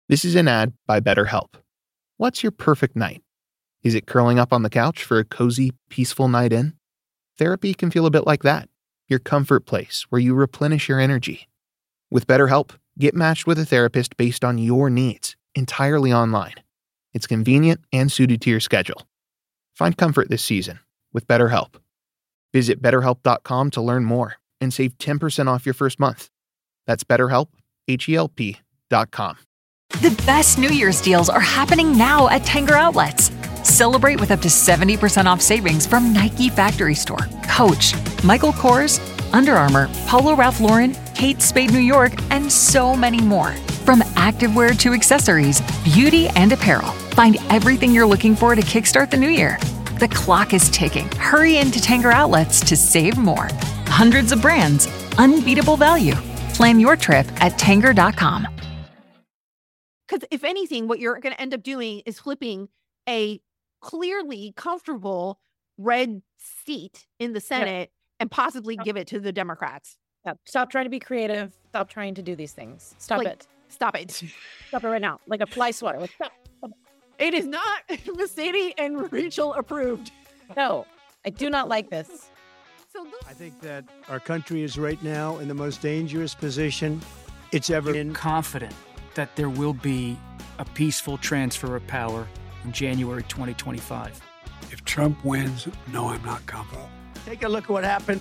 This is an ad by BetterHelp. What's your perfect night? Is it curling up on the couch for a cozy, peaceful night in? Therapy can feel a bit like that, your comfort place where you replenish your energy. With BetterHelp, get matched with a therapist based on your needs, entirely online. It's convenient and suited to your schedule. Find comfort this season with BetterHelp. Visit BetterHelp.com to learn more and save 10% off your first month. That's BetterHelp, HELP.com. The best New Year's deals are happening now at Tanger Outlets. Celebrate with up to 70% off savings from Nike Factory Store, Coach, Michael Kors, Under Armour, Polo Ralph Lauren, Kate Spade New York, and so many more. From activewear to accessories, beauty and apparel, find everything you're looking for to kickstart the new year. The clock is ticking. Hurry into Tanger Outlets to save more. Hundreds of brands, unbeatable value. Plan your trip at Tanger.com. Because if anything, what you're going to end up doing is flipping a clearly comfortable red seat in the Senate and possibly give it to the Democrats. Stop trying to be creative. Stop trying to do these things. Stop it. Stop it. Stop it right now. Like a fly swatter. Stop. It is not Mercedes and Rachel approved. No, I do not like this. I think that our country is right now in the most dangerous position it's ever been. Confident that there will be a peaceful transfer of power in January 2025. If Trump wins, no, I'm not confident. Take a look at what happened.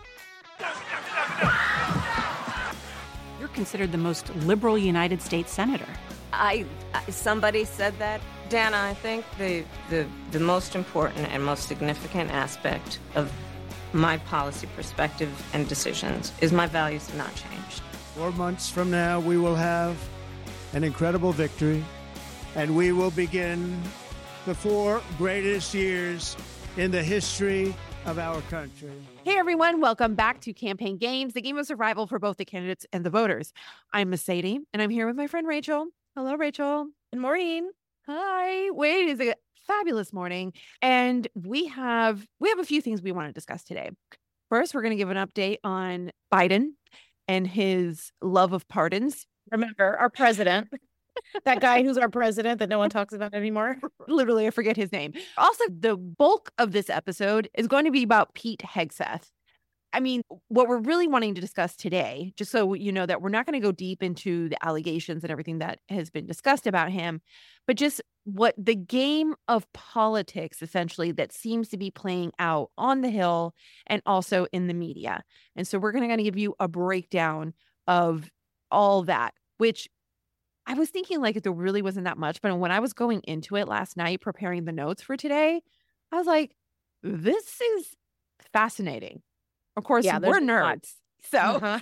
You're considered the most liberal United States senator. Somebody said that. Dana, I think the most important and most significant aspect of my policy perspective and decisions is my values have not changed. 4 months from now, we will have an incredible victory, and we will begin the 4 greatest years in the history of our country. Hey everyone, welcome back to Campaign Games, the game of survival for both the candidates and the voters. I'm Mercedes, and I'm here with my friend Rachel. Hello, Rachel. And Maureen. Hi. Wait, it's a fabulous morning, and we have a few things we want to discuss today. First, we're going to give an update on Biden and his love of pardons. Remember, our president, that guy who's our president that no one talks about anymore. Literally, I forget his name. Also, the bulk of this episode is going to be about Pete Hegseth. I mean, what we're really wanting to discuss today, just so you know that we're not going to go deep into the allegations and everything that has been discussed about him, but just what the game of politics, essentially, that seems to be playing out on the Hill and also in the media. And so we're going to give you a breakdown of all that, which I was thinking like there really wasn't that much. But when I was going into it last night, preparing the notes for today, I was like, this is fascinating. Of course, we're nerds. So,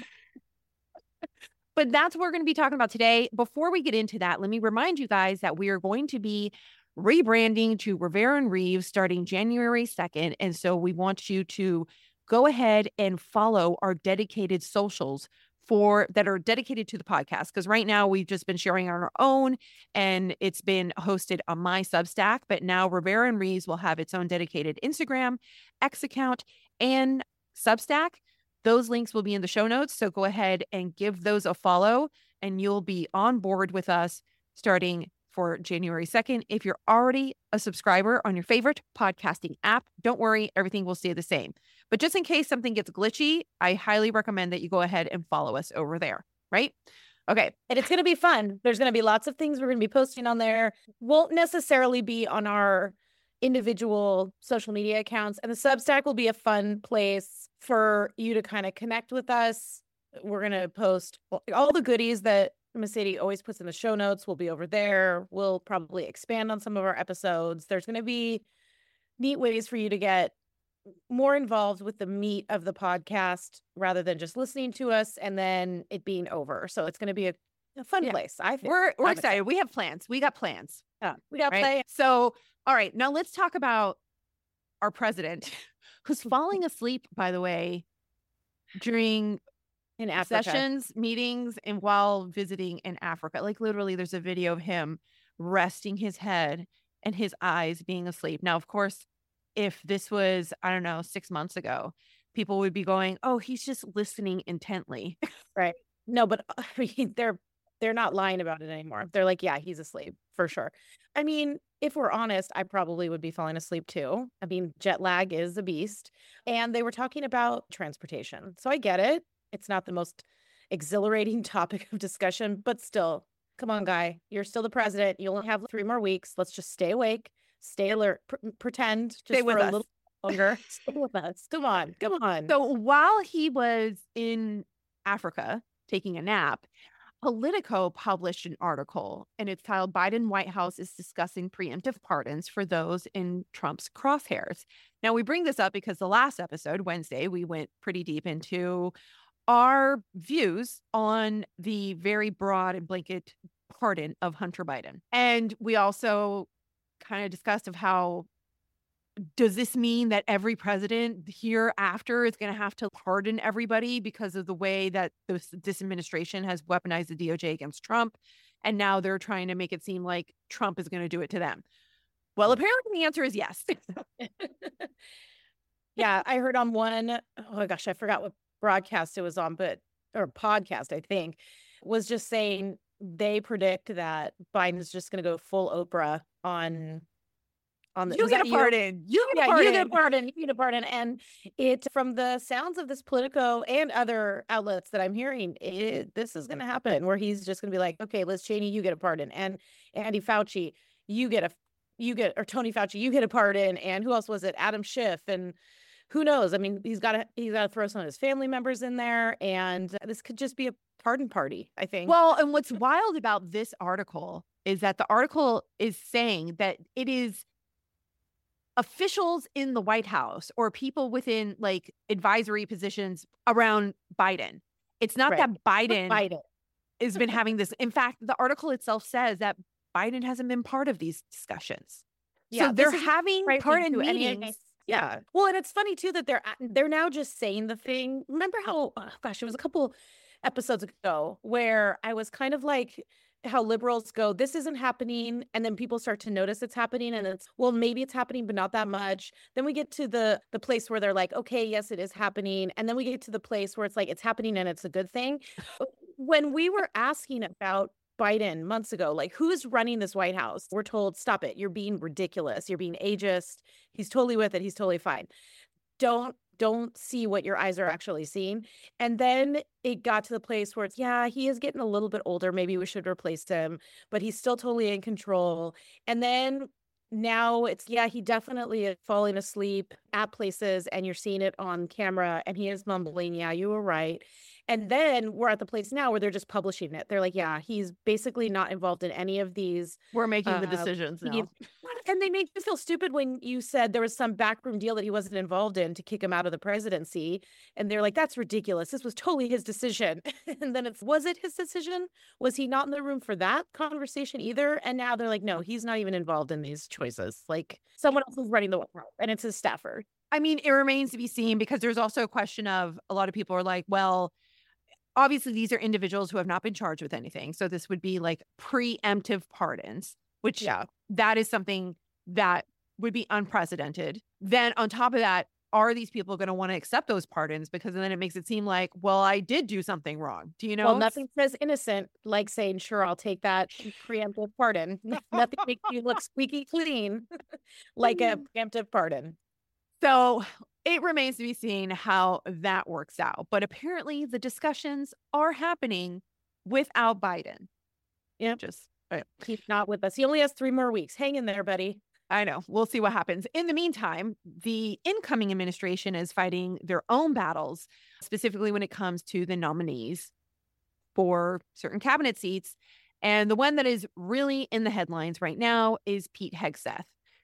but that's what we're going to be talking about today. Before we get into that, let me remind you guys that we are going to be rebranding to Rivera and Reeves starting January 2nd. And so we want you to go ahead and follow our dedicated socials that are dedicated to the podcast. Because right now we've just been sharing on our own and it's been hosted on my Substack. But now Rivera and Reeves will have its own dedicated Instagram, X account, and Substack. Those links will be in the show notes. So go ahead and give those a follow and you'll be on board with us starting for January 2nd. If you're already a subscriber on your favorite podcasting app, don't worry, everything will stay the same. But just in case something gets glitchy, I highly recommend that you go ahead and follow us over there, right? Okay. And it's going to be fun. There's going to be lots of things we're going to be posting on there. Won't necessarily be on our individual social media accounts. And the Substack will be a fun place for you to kind of connect with us. We're going to post all the goodies that Mercedes always puts in the show notes will be over there. We'll probably expand on some of our episodes. There's going to be neat ways for you to get more involved with the meat of the podcast rather than just listening to us and then it being over. So it's going to be a fun place. I think we're excited. We have plans. We got plans. We got plans. So, all right, now let's talk about our president who's falling asleep, by the way, during in Africa sessions, meetings, and while visiting in Africa. Like literally there's a video of him resting his head and his eyes being asleep. Now, of course, if this was, 6 months ago, people would be going, oh, he's just listening intently. Right. No, but I mean, they're They're not lying about it anymore. They're like, yeah, he's asleep for sure. I mean, if we're honest, I probably would be falling asleep too. I mean, jet lag is a beast. And they were talking about transportation. So I get it. It's not the most exhilarating topic of discussion, but still, come on, guy. You're still the president. You only have 3 more weeks. Let's just stay awake, stay alert, pretend just Stay with for a us. little longer. Stay with us. Come on. Come on. So while he was in Africa taking a nap, Politico published an article, and it's titled Biden White House is discussing preemptive pardons for those in Trump's crosshairs. Now, we bring this up because the last episode, Wednesday, we went pretty deep into our views on the very broad and blanket pardon of Hunter Biden. And we also kind of discussed of how, does this mean that every president hereafter is going to have to pardon everybody because of the way that this administration has weaponized the DOJ against Trump? And now they're trying to make it seem like Trump is going to do it to them. Well, apparently the answer is yes. Yeah, I heard on one, oh my gosh, I forgot what broadcast it was on, or podcast, I think, was just saying they predict that Biden is just going to go full Oprah on the. You get a pardon. You get a pardon. You get a pardon. You get a pardon. And it, from the sounds of this Politico and other outlets that I'm hearing, this is going to happen where he's just going to be like, okay, Liz Cheney, you get a pardon, and Andy Fauci, or Tony Fauci, you get a pardon, and who else was it? Adam Schiff, and who knows? I mean, he's got to throw some of his family members in there, and this could just be a pardon party, I think. Well, and what's wild about this article is that the article is saying that it is officials in the White House or people within like advisory positions around Biden. It's not that Biden has been having this. In fact, the article itself says that Biden hasn't been part of these discussions. Yeah, so they're having pardon meetings. Yeah. Well, and it's funny too that they're now just saying the thing. Remember how, it was a couple episodes ago where I was kind of like how liberals go, this isn't happening. And then people start to notice it's happening. And it's, well, maybe it's happening, but not that much. Then we get to the place where they're like, okay, yes, it is happening. And then we get to the place where it's like, it's happening and it's a good thing. When we were asking about Biden months ago, like, who's running this White House? We're told, stop it. You're being ridiculous. You're being ageist. He's totally with it. He's totally fine. Don't see what your eyes are actually seeing. And then it got to the place where it's, yeah, he is getting a little bit older. Maybe we should replace him, but he's still totally in control. And then now it's, yeah, he definitely is falling asleep at places and you're seeing it on camera and he is mumbling, yeah, you were right. And then we're at the place now where they're just publishing it. They're like, yeah, he's basically not involved in any of these. We're making the decisions now. And they made me feel stupid when you said there was some backroom deal that he wasn't involved in to kick him out of the presidency. And they're like, that's ridiculous. This was totally his decision. And then was it his decision? Was he not in the room for that conversation either? And now they're like, no, he's not even involved in these choices. Like, someone else is running the White House and it's his staffer. I mean, it remains to be seen because there's also a question of, a lot of people are like, well, obviously, these are individuals who have not been charged with anything. So this would be like preemptive pardons, which that is something that would be unprecedented. Then on top of that, are these people going to want to accept those pardons? Because then it makes it seem like, well, I did do something wrong. Do you know? Well, nothing says innocent like saying, sure, I'll take that preemptive pardon. Nothing makes you look squeaky clean like a preemptive pardon. So it remains to be seen how that works out. But apparently the discussions are happening without Biden. Yeah. He's not with us. He only has 3 more weeks. Hang in there, buddy. I know. We'll see what happens. In the meantime, the incoming administration is fighting their own battles, specifically when it comes to the nominees for certain cabinet seats. And the one that is really in the headlines right now is Pete Hegseth.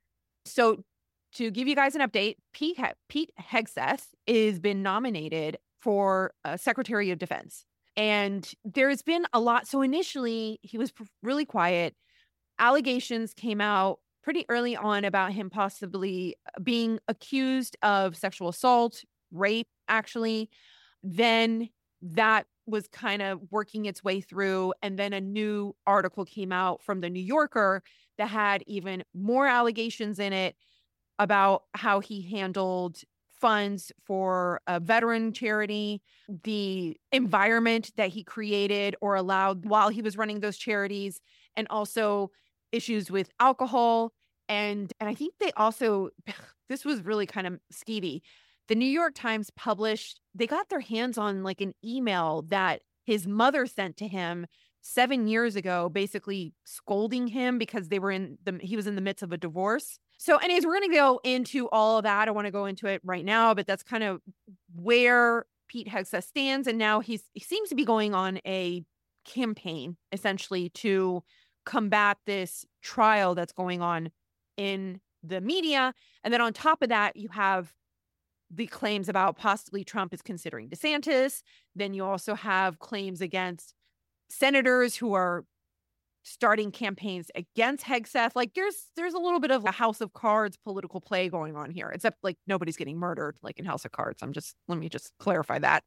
So to give you guys an update, Pete Hegseth has been nominated for Secretary of Defense. And there's been a lot. So initially, he was really quiet. Allegations came out pretty early on about him possibly being accused of sexual assault, rape, actually. Then that was kind of working its way through. And then a new article came out from the New Yorker that had even more allegations in it about how he handled funds for a veteran charity, the environment that he created or allowed while he was running those charities, and also issues with alcohol. And I think they also, this was really kind of skeevy. The New York Times published, they got their hands on like an email that his mother sent to him 7 years ago, basically scolding him because he was in the midst of a divorce. So anyways, we're going to go into all of that. I don't want to go into it right now, but that's kind of where Pete Hegseth stands. And now he seems to be going on a campaign essentially to combat this trial that's going on in the media. And then on top of that, you have the claims about possibly Trump is considering DeSantis. Then you also have claims against senators who are starting campaigns against Hegseth. Like there's a little bit of a House of Cards political play going on here, except like nobody's getting murdered like in House of Cards. Let me just clarify that.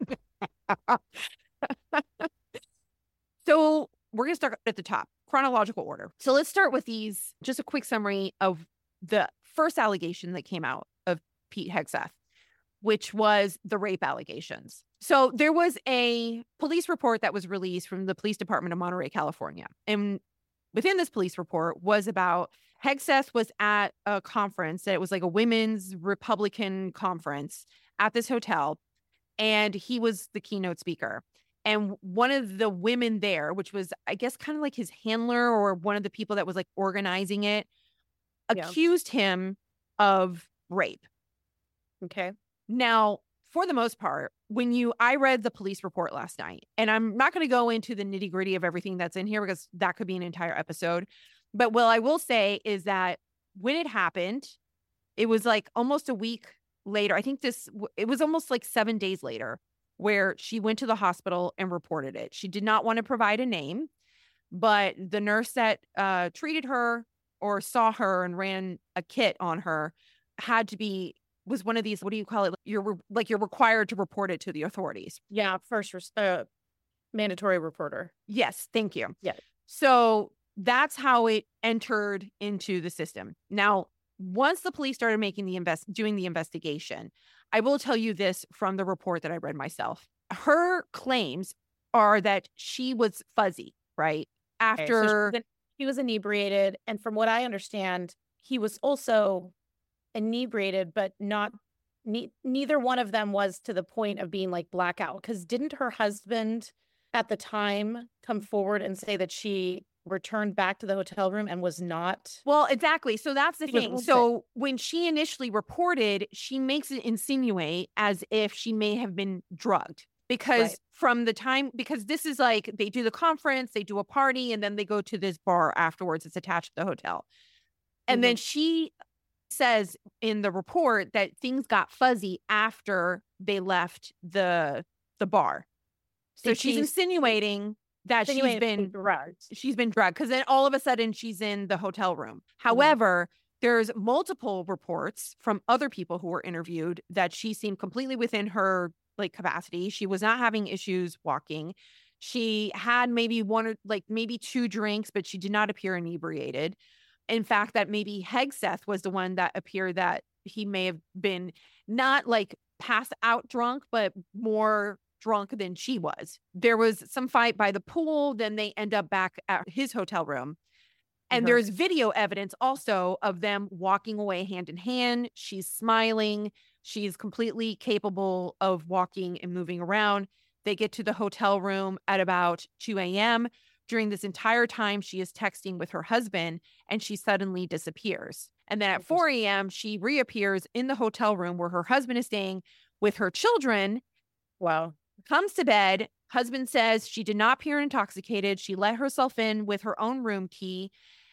So we're going to start at the top, chronological order. So let's start with just a quick summary of the first allegation that came out of Pete Hegseth, which was the rape allegations. So there was a police report that was released from the police department of Monterey, California. And within this police report was about Hegseth was at a conference that it was like a women's Republican conference at this hotel. And he was the keynote speaker. And one of the women there, which was, I guess, kind of like his handler or one of the people that was like organizing it, accused him of rape. Okay. Now, for the most part, I read the police report last night, and I'm not going to go into the nitty gritty of everything that's in here because that could be an entire episode. But what I will say is that when it happened, it was like almost a week later. I think it was almost like 7 days later where she went to the hospital and reported it. She did not want to provide a name, but the nurse that treated her or saw her and ran a kit on her was one of these, what do you call it? You're required to report it to the authorities. Yeah. First, mandatory reporter. Yes. Thank you. Yeah. So that's how it entered into the system. Now, once the police started doing the investigation, I will tell you this from the report that I read myself. Her claims are that she was fuzzy, right? After he was inebriated. And from what I understand, he was also inebriated, but neither one of them was to the point of being like blackout. Because didn't her husband at the time come forward and say that she returned back to the hotel room and was not? Well, exactly. So that's the thing. So when she initially reported, she makes it insinuate as if she may have been drugged. Because because this is like, they do the conference, they do a party, and then they go to this bar afterwards. It's attached to the hotel. And then she says in the report that things got fuzzy after they left the bar. So she's insinuating that she's been drugged. She's been drugged because then all of a sudden she's in the hotel room. However, there's multiple reports from other people who were interviewed that she seemed completely within her like capacity. She was not having issues walking. She had maybe maybe 2 drinks, but she did not appear inebriated. In fact, that maybe Hegseth was the one that appeared that he may have been not like passed out drunk, but more drunk than she was. There was some fight by the pool. Then they end up back at his hotel room. And there's video evidence also of them walking away hand in hand. She's smiling. She's completely capable of walking and moving around. They get to the hotel room at about 2 a.m. During this entire time, she is texting with her husband and she suddenly disappears. And then at 4 a.m., she reappears in the hotel room where her husband is staying with her children. Wow. Comes to bed. Husband says she did not appear intoxicated. She let herself in with her own room key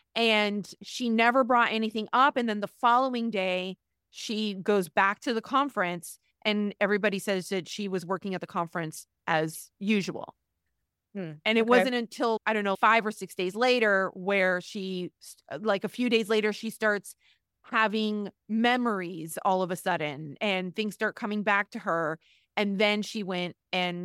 and she never brought anything up. And then the following day, she goes back to the conference and everybody says that she was working at the conference as usual. And it wasn't until, 5 or 6 days later where she, like a few days later, she starts having memories all of a sudden and things start coming back to her. And then she went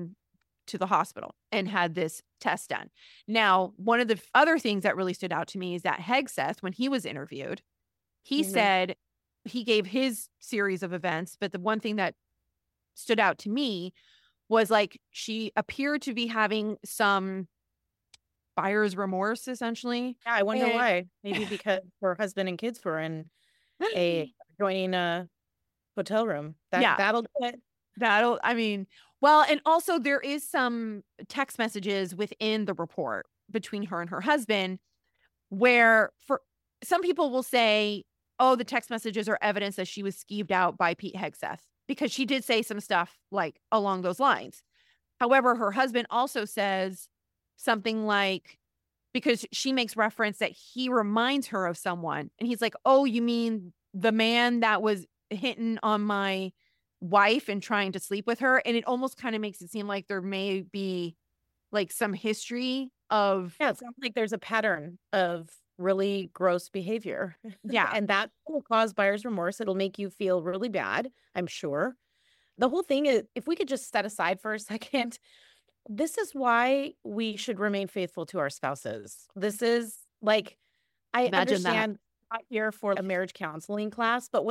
to the hospital and had this test done. Now, one of the other things that really stood out to me is that Hegseth, when he was interviewed, he said he gave his series of events, but the one thing that stood out to me was like she appeared to be having some buyer's remorse, essentially. Yeah, I wonder why. Maybe because her husband and kids were in joining a hotel room. That'll do it. Well, and also there is some text messages within the report between her and her husband where for some people will say, oh, the text messages are evidence that she was skeeved out by Pete Hegseth, because she did say some stuff like along those lines. However, her husband also says something like, because she makes reference that he reminds her of someone, and he's like, oh, you mean the man that was hitting on my wife and trying to sleep with her? And it almost kind of makes it seem like there may be like some history of... Yeah, it sounds like there's a pattern of really gross behavior. Yeah. And that will cause buyer's remorse. It'll make you feel really bad, I'm sure. The whole thing is, if we could just set aside for a second, this is why we should remain faithful to our spouses. This is like, I understand I'm not here for a marriage counseling class, but when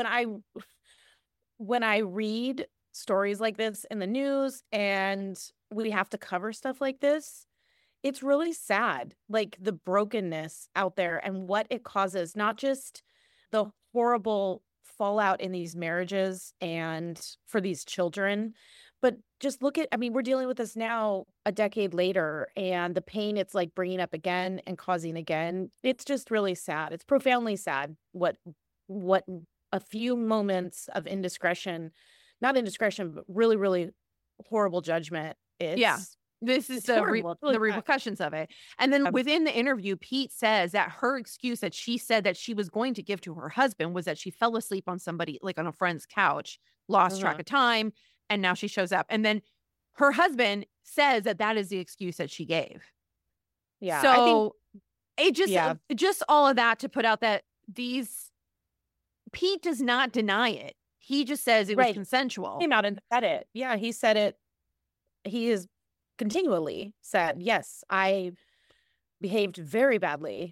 I read stories like this in the news and we have to cover stuff like this, it's really sad, like the brokenness out there and what it causes, not just the horrible fallout in these marriages and for these children, but just look at, we're dealing with this now a decade later, and the pain it's like bringing up again and causing again. It's just really sad. It's profoundly sad what a few moments of not indiscretion, but really, really horrible judgment. This is the repercussions of it. And then within the interview, Pete says that her excuse that she said that she was going to give to her husband was that she fell asleep on somebody, like on a friend's couch, lost track of time, and now she shows up. And then her husband says that is the excuse that she gave. Yeah. So just all of that to put out that Pete does not deny it. He just says it was consensual. He came out and said it. Yeah, he said it. He is continually said, yes, I behaved very badly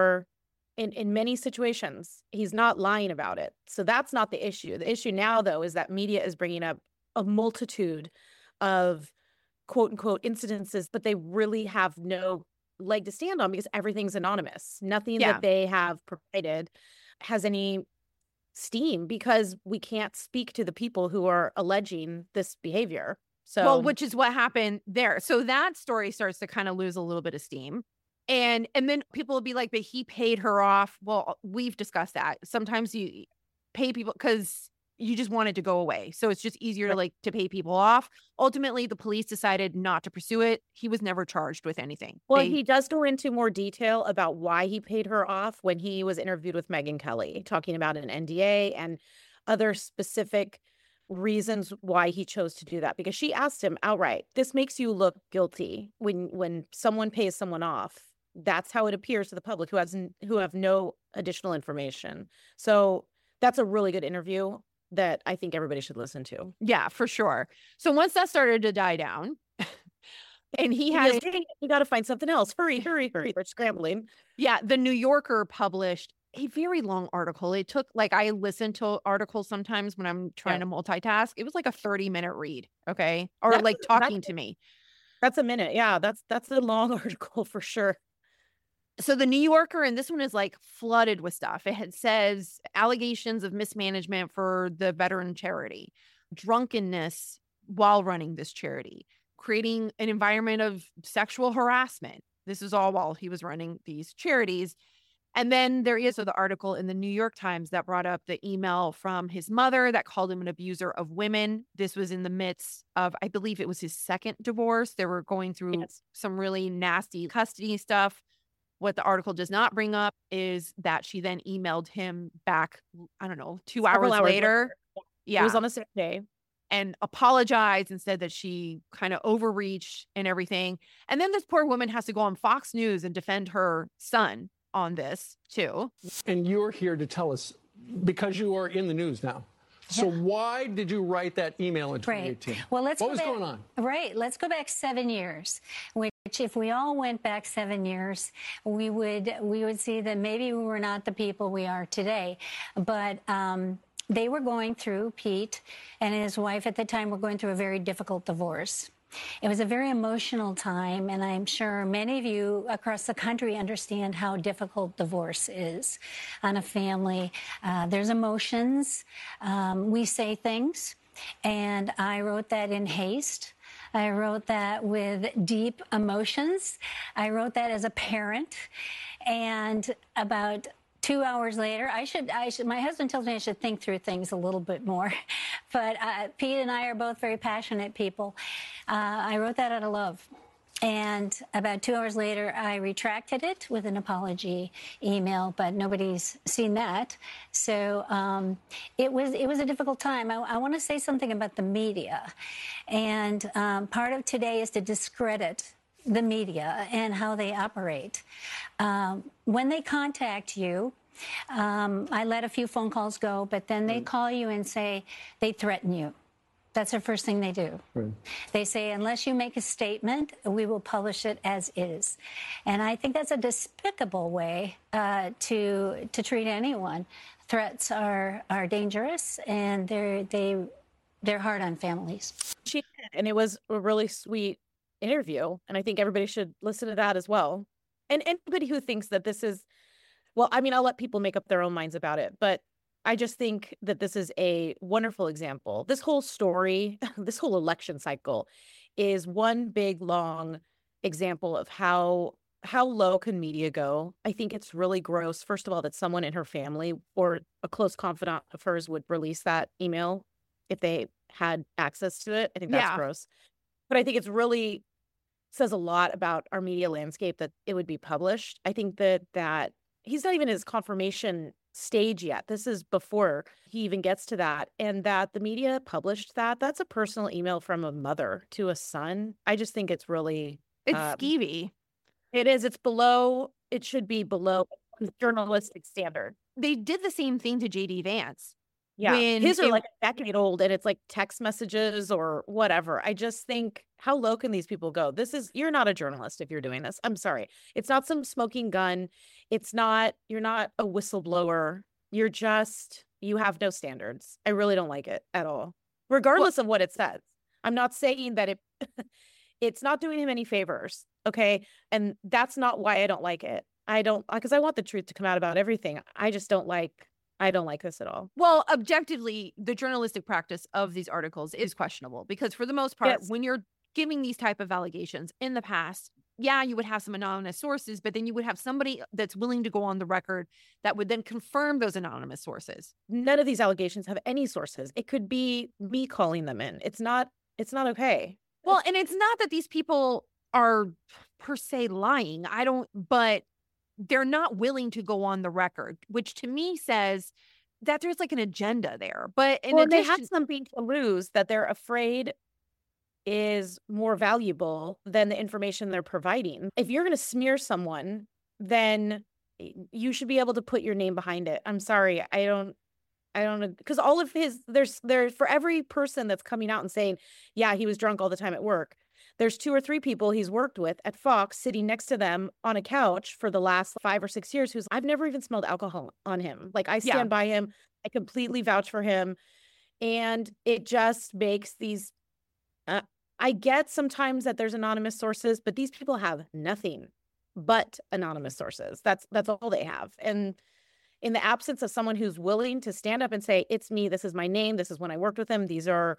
in many situations. He's not lying about it. So that's not the issue. The issue now, though, is that media is bringing up a multitude of quote unquote incidences, but they really have no leg to stand on because everything's anonymous. Nothing that they have provided has any steam because we can't speak to the people who are alleging this behavior. So, well, which is what happened there. So that story starts to kind of lose a little bit of steam. And then people will be like, but he paid her off. Well, we've discussed that. Sometimes you pay people because you just want it to go away. So it's just easier to pay people off. Ultimately, the police decided not to pursue it. He was never charged with anything. Well, he does go into more detail about why he paid her off when he was interviewed with Megyn Kelly, talking about an NDA and other specific reasons why he chose to do that, because she asked him outright, this makes you look guilty when someone pays someone off. That's how it appears to the public who have no additional information. So that's a really good interview that I think everybody should listen to. Yeah, for sure. So once that started to die down and you got to find something else. Hurry. We're scrambling. Yeah. The New Yorker published a very long article. It took I listen to articles sometimes when I'm trying to multitask. It was like a 30-minute read. Okay. Or talking to me. That's a minute. Yeah. That's a long article for sure. So the New Yorker, and this one is flooded with stuff. It says allegations of mismanagement for the veteran charity, drunkenness while running this charity, creating an environment of sexual harassment. This is all while he was running these charities. And then there is the article in the New York Times that brought up the email from his mother that called him an abuser of women. This was in the midst of, I believe it was his second divorce. They were going through some really nasty custody stuff. What the article does not bring up is that she then emailed him back, I don't know, 2 hours later. Yeah. It was on a Saturday. And apologized and said that she kind of overreached and everything. And then this poor woman has to go on Fox News and defend her son on this too. And you're here to tell us, because you are in the news now. So why did you write that email in 2018? Well, what was going on? Right. Let's go back 7 years. Which, if we all went back 7 years, we would see that maybe we were not the people we are today. But They were going through, Pete and his wife at the time were going through a very difficult divorce. It was a very emotional time, and I'm sure many of you across the country understand how difficult divorce is on a family. There's emotions. We say things, and I wrote that in haste. I wrote that with deep emotions. I wrote that as a parent, and about 2 hours later, I should, my husband tells me I should think through things a little bit more, but Pete and I are both very passionate people. I wrote that out of love. And about 2 hours later, I retracted it with an apology email, but nobody's seen that. So it was a difficult time. I want to say something about the media. And part of today is to discredit the media and how they operate. When they contact you, I let a few phone calls go, but then they call you and say they threaten you. That's the first thing they do. Right. They say, unless you make a statement, we will publish it as is. And I think that's a despicable way to treat anyone. Threats are dangerous, and they're hard on families. She did, and it was a really sweet interview, and I think everybody should listen to that as well. And anybody who thinks that this is, well, I mean, I'll let people make up their own minds about it, but I just think that this is a wonderful example. This whole story, this whole election cycle is one big, long example of how low can media go. I think it's really gross, first of all, that someone in her family or a close confidant of hers would release that email if they had access to it. I think that's gross. But I think it's really says a lot about our media landscape that it would be published. I think that he's not even in his confirmation stage yet. This is before he even gets to that. And that the media published that's a personal email from a mother to a son. I just think it's really... It's skeevy. It is. It should be below journalistic standard. They did the same thing to J.D. Vance. Yeah, his are like a decade old, and it's like text messages or whatever. I just think, how low can these people go? You're not a journalist if you're doing this. I'm sorry. It's not some smoking gun. You're not a whistleblower. You have no standards. I really don't like it at all, regardless of what it says. I'm not saying that it's not doing him any favors. Okay. And that's not why I don't like it. Because I want the truth to come out about everything. I don't like this at all. Well, objectively, the journalistic practice of these articles is questionable because for the most part, when you're giving these type of allegations in the past, you would have some anonymous sources, but then you would have somebody that's willing to go on the record that would then confirm those anonymous sources. None of these allegations have any sources. It could be me calling them in. It's not okay. Well, and it's not that these people are per se lying. But they're not willing to go on the record, which to me says that there's like an agenda there. But they have something to lose that they're afraid is more valuable than the information they're providing. If you're going to smear someone, then you should be able to put your name behind it. I'm sorry. I don't because all of there's for every person that's coming out and saying, yeah, he was drunk all the time at work, there's 2 or 3 people he's worked with at Fox sitting next to them on a couch for the last 5 or 6 years I've never even smelled alcohol on him. Like, I stand by him. I completely vouch for him. And it just makes these, I get sometimes that there's anonymous sources, but these people have nothing but anonymous sources. That's all they have. And in the absence of someone who's willing to stand up and say, it's me, this is my name, this is when I worked with him, these are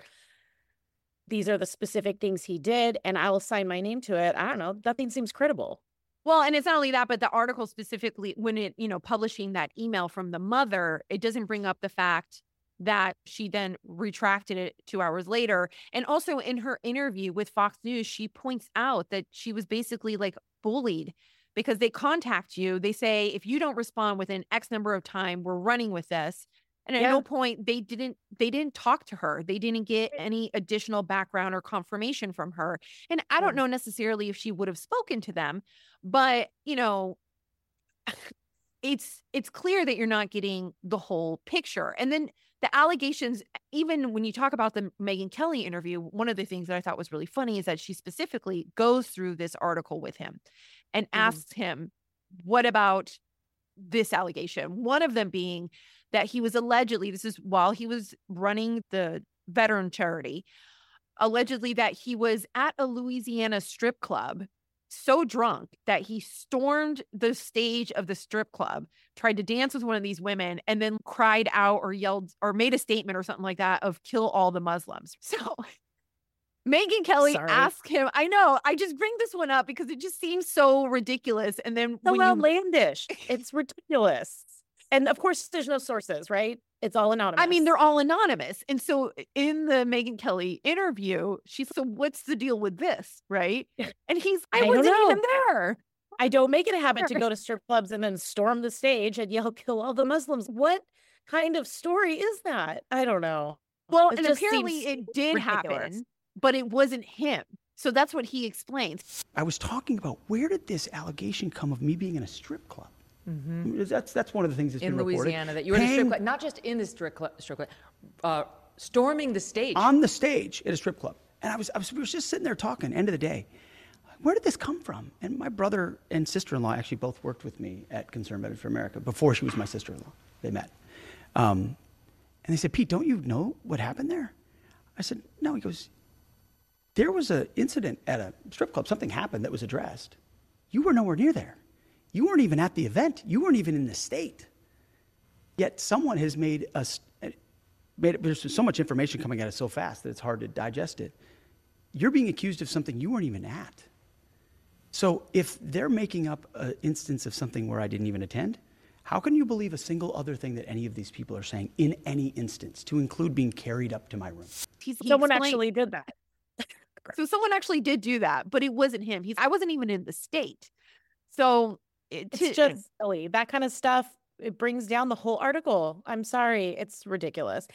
the specific things he did, and I'll sign my name to it. I don't know. Nothing seems credible. Well, and it's not only that, but the article specifically, when it, publishing that email from the mother, it doesn't bring up the fact that she then retracted it 2 hours later. And also in her interview with Fox News, she points out that she was basically like bullied because they contact you. They say, if you don't respond within X number of time, we're running with this. And at no point they didn't talk to her. They didn't get any additional background or confirmation from her. And I don't know necessarily if she would have spoken to them, but it's clear that you're not getting the whole picture. And then the allegations, even when you talk about the Megyn Kelly interview, one of the things that I thought was really funny is that she specifically goes through this article with him and asks him, what about this allegation? One of them being that he was allegedly, this is while he was running the veteran charity, allegedly that he was at a Louisiana strip club so drunk that he stormed the stage of the strip club, tried to dance with one of these women, and then cried out or yelled or made a statement or something like that of kill all the Muslims. So Megyn Kelly asked him, I know, I just bring this one up because it just seems so ridiculous. And then so outlandish. It's ridiculous. And of course, there's no sources, right? It's all anonymous. I mean, they're all anonymous. And so in the Megyn Kelly interview, she's so what's the deal with this? Right. And I wasn't even there. I don't make it a habit to go to strip clubs and then storm the stage and yell, kill all the Muslims. What kind of story is that? I don't know. Well, and apparently it did happen, but it wasn't him. So that's what he explains. I was talking about where did this allegation come of me being in a strip club? Mm-hmm. That's one of the things that's in been reported. Louisiana that you were in a strip club, not just in the strip club, storming the stage. On the stage at a strip club. And we were just sitting there talking, end of the day. Where did this come from? And my brother and sister-in-law actually both worked with me at Concerned Veterans for America before she was my sister-in-law. They met. And they said, Pete, don't you know what happened there? I said, no. He goes, there was an incident at a strip club. Something happened that was addressed. You were nowhere near there. You weren't even at the event. You weren't even in the state. Yet someone has there's so much information coming at us so fast that it's hard to digest it. You're being accused of something you weren't even at. So if they're making up an instance of something where I didn't even attend, how can you believe a single other thing that any of these people are saying in any instance, to include being carried up to my room? Someone actually did that. So someone actually did do that, but it wasn't him. I wasn't even in the state. So it's just silly. That kind of stuff, it brings down the whole article. I'm sorry. It's ridiculous.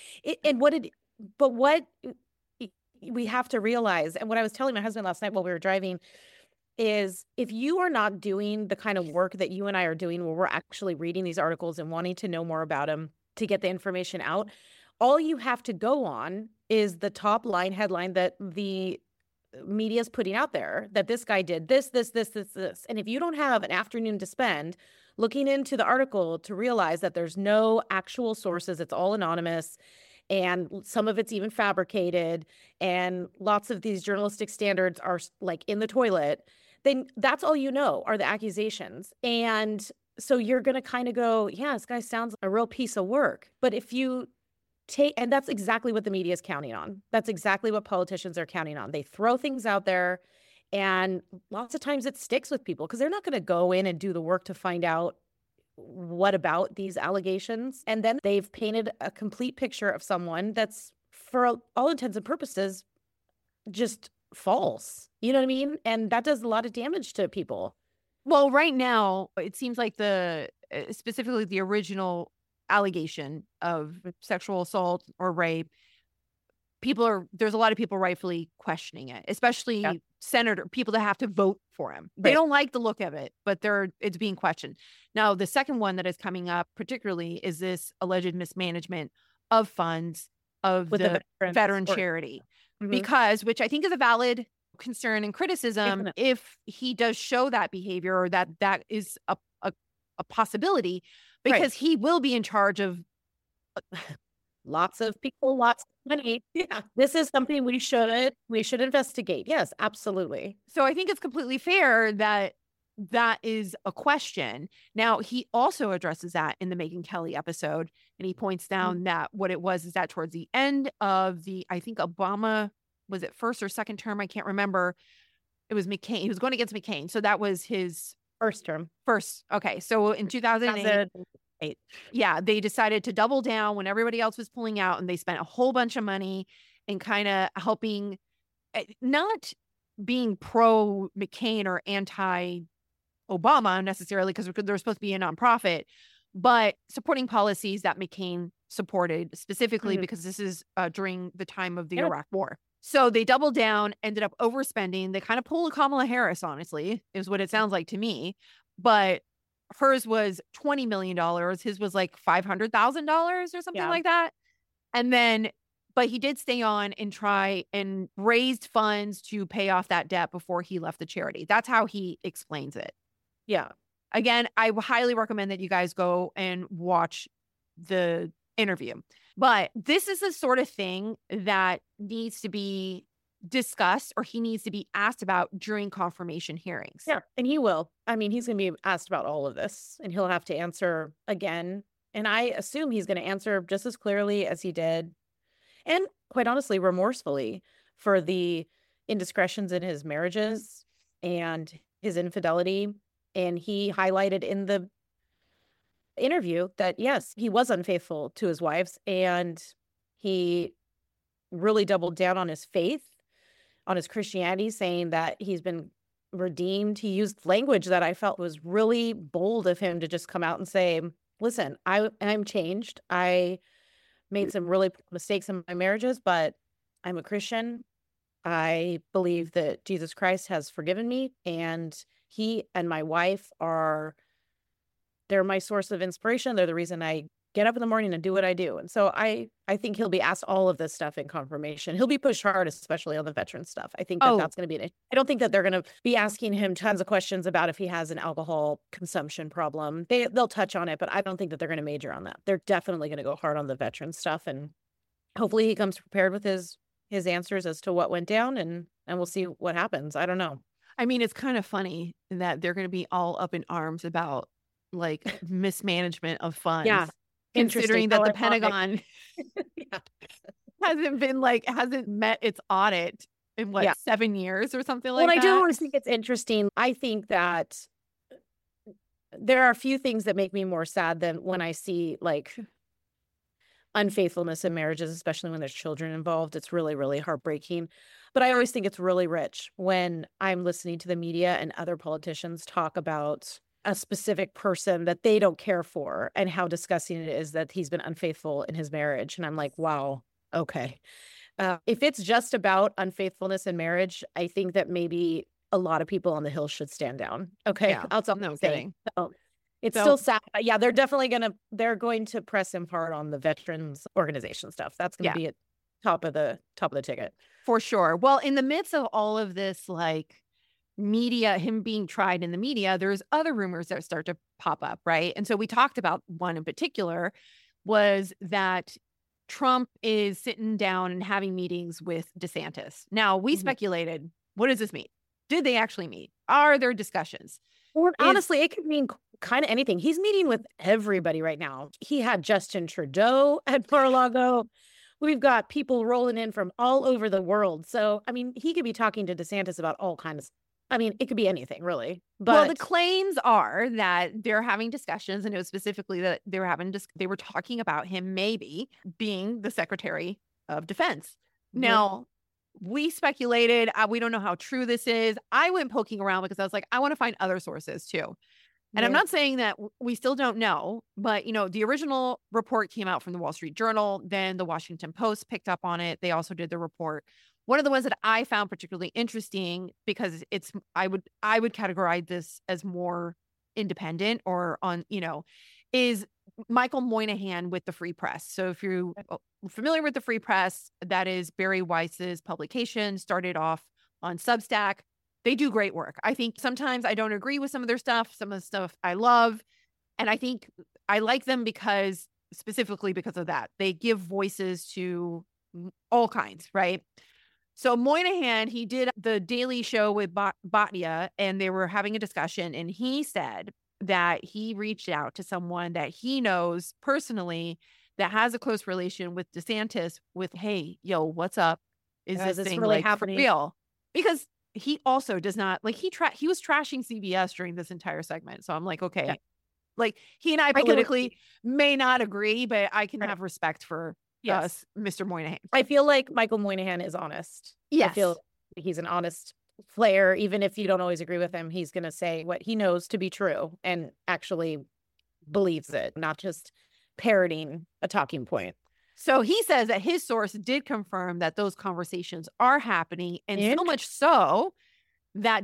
But what we have to realize, and what I was telling my husband last night while we were driving, is if you are not doing the kind of work that you and I are doing, where we're actually reading these articles and wanting to know more about them to get the information out, all you have to go on is the top line headline that the media is putting out there, that this guy did this. And if you don't have an afternoon to spend looking into the article to realize that there's no actual sources, it's all anonymous, and some of it's even fabricated, and lots of these journalistic standards are like in the toilet, then that's all you know are the accusations. And so you're going to kind of go, yeah, this guy sounds a real piece of work. But if you and that's exactly what the media is counting on. That's exactly what politicians are counting on. They throw things out there, and lots of times it sticks with people because they're not going to go in and do the work to find out what about these allegations. And then they've painted a complete picture of someone that's, for all intents and purposes, just false. You know what I mean? And that does a lot of damage to people. Well, right now, it seems like specifically the original allegation of sexual assault or rape, there's a lot of people rightfully questioning it, especially people that have to vote for him. They don't like the look of it, but it's being questioned. Now, the second one that is coming up particularly is this alleged mismanagement of funds of the veteran charity, because, which I think is a valid concern and criticism, if he does show that behavior, or that is a possibility, because he will be in charge of lots of people, lots of money. Yeah, this is something we should investigate. Yes, absolutely. So I think it's completely fair that is a question. Now, he also addresses that in the Megyn Kelly episode, and he points down that what it was is that towards the end of I think Obama, was it first or second term? I can't remember. It was McCain. He was going against McCain. So that was his first term. Okay. So in 2008, yeah, they decided to double down when everybody else was pulling out, and they spent a whole bunch of money and kind of helping, not being pro McCain or anti Obama necessarily, because they're supposed to be a nonprofit, but supporting policies that McCain supported, specifically because this is during the time of the Iraq War. So they doubled down, ended up overspending. They kind of pulled a Kamala Harris, honestly, is what it sounds like to me. But hers was $20 million. His was like $500,000 or something like that. And then, but he did stay on and try and raised funds to pay off that debt before he left the charity. That's how he explains it. Yeah. Again, I highly recommend that you guys go and watch the interview. But this is the sort of thing that needs to be discussed, or he needs to be asked about during confirmation hearings. Yeah, and he will. I mean, he's going to be asked about all of this, and he'll have to answer again. And I assume he's going to answer just as clearly as he did, and quite honestly, remorsefully, for the indiscretions in his marriages and his infidelity. And he highlighted in the interview that, yes, he was unfaithful to his wives, and he really doubled down on his faith, on his Christianity, saying that he's been redeemed. He used language that I felt was really bold of him to just come out and say, listen, I'm changed. I made some really mistakes in my marriages, but I'm a Christian. I believe that Jesus Christ has forgiven me, and he and my wife they're my source of inspiration. They're the reason I get up in the morning and do what I do. And so I think he'll be asked all of this stuff in confirmation. He'll be pushed hard, especially on the veteran stuff. I think that's going to be an issue. I don't think that they're going to be asking him tons of questions about if he has an alcohol consumption problem. They'll touch on it, but I don't think that they're going to major on that. They're definitely going to go hard on the veteran stuff. And hopefully he comes prepared with his answers as to what went down, and we'll see what happens. I don't know. I mean, it's kind of funny that they're going to be all up in arms about like mismanagement of funds. Yeah. Considering that the Pentagon hasn't met its audit in 7 years or something like that. Well, I do want to think it's interesting. I think that there are a few things that make me more sad than when I see like unfaithfulness in marriages, especially when there's children involved. It's really, really heartbreaking. But I always think it's really rich when I'm listening to the media and other politicians talk about a specific person that they don't care for and how disgusting it is that he's been unfaithful in his marriage. And I'm like, wow, okay. If it's just about unfaithfulness in marriage, I think that maybe a lot of people on the Hill should stand down. Okay. Yeah, no kidding. So it's still sad. Yeah, they're going to press him hard on the veterans organization stuff. That's going to be at top of the ticket. For sure. Well, in the midst of all of this, like media, him being tried in the media, there's other rumors that start to pop up, right? And so we talked about one in particular was that Trump is sitting down and having meetings with DeSantis. Now, we speculated, what does this mean? Did they actually meet? Are there discussions? Or honestly, it could mean kind of anything. He's meeting with everybody right now. He had Justin Trudeau at Mar-a-Lago. We've got people rolling in from all over the world. So, I mean, he could be talking to DeSantis about all kinds. I mean, it could be anything, really. But well, the claims are that they're having discussions, and it was specifically that they were talking about him maybe being the Secretary of Defense. Now, we speculated. We don't know how true this is. I went poking around because I was like, I want to find other sources too. And I'm not saying that we still don't know, but, you know, the original report came out from the Wall Street Journal. Then the Washington Post picked up on it. They also did the report. One of the ones that I found particularly interesting, because I would categorize this as more independent or on, you know, is Michael Moynihan with the Free Press. So if you're familiar with the Free Press, that is Barry Weiss's publication, started off on Substack. They do great work. I think sometimes I don't agree with some of their stuff. Some of the stuff I love. And I think I like them specifically because of that. They give voices to all kinds, right? So Moynihan, he did the Daily Show with Bhatia, and they were having a discussion, and he said that he reached out to someone that he knows personally that has a close relation with DeSantis with, hey, yo, what's up? Is this thing really like happening? For real? Because he also does not, like, he was trashing CBS during this entire segment. So I'm like, okay, Yeah. like he and I politically may not agree, but I can have respect for Mr. Moynihan. I feel like Michael Moynihan is honest. Yes. I feel he's an honest player. Even if you don't always agree with him, he's going to say what he knows to be true and actually believes it, not just parroting a talking point. So he says that his source did confirm that those conversations are happening, and so much so that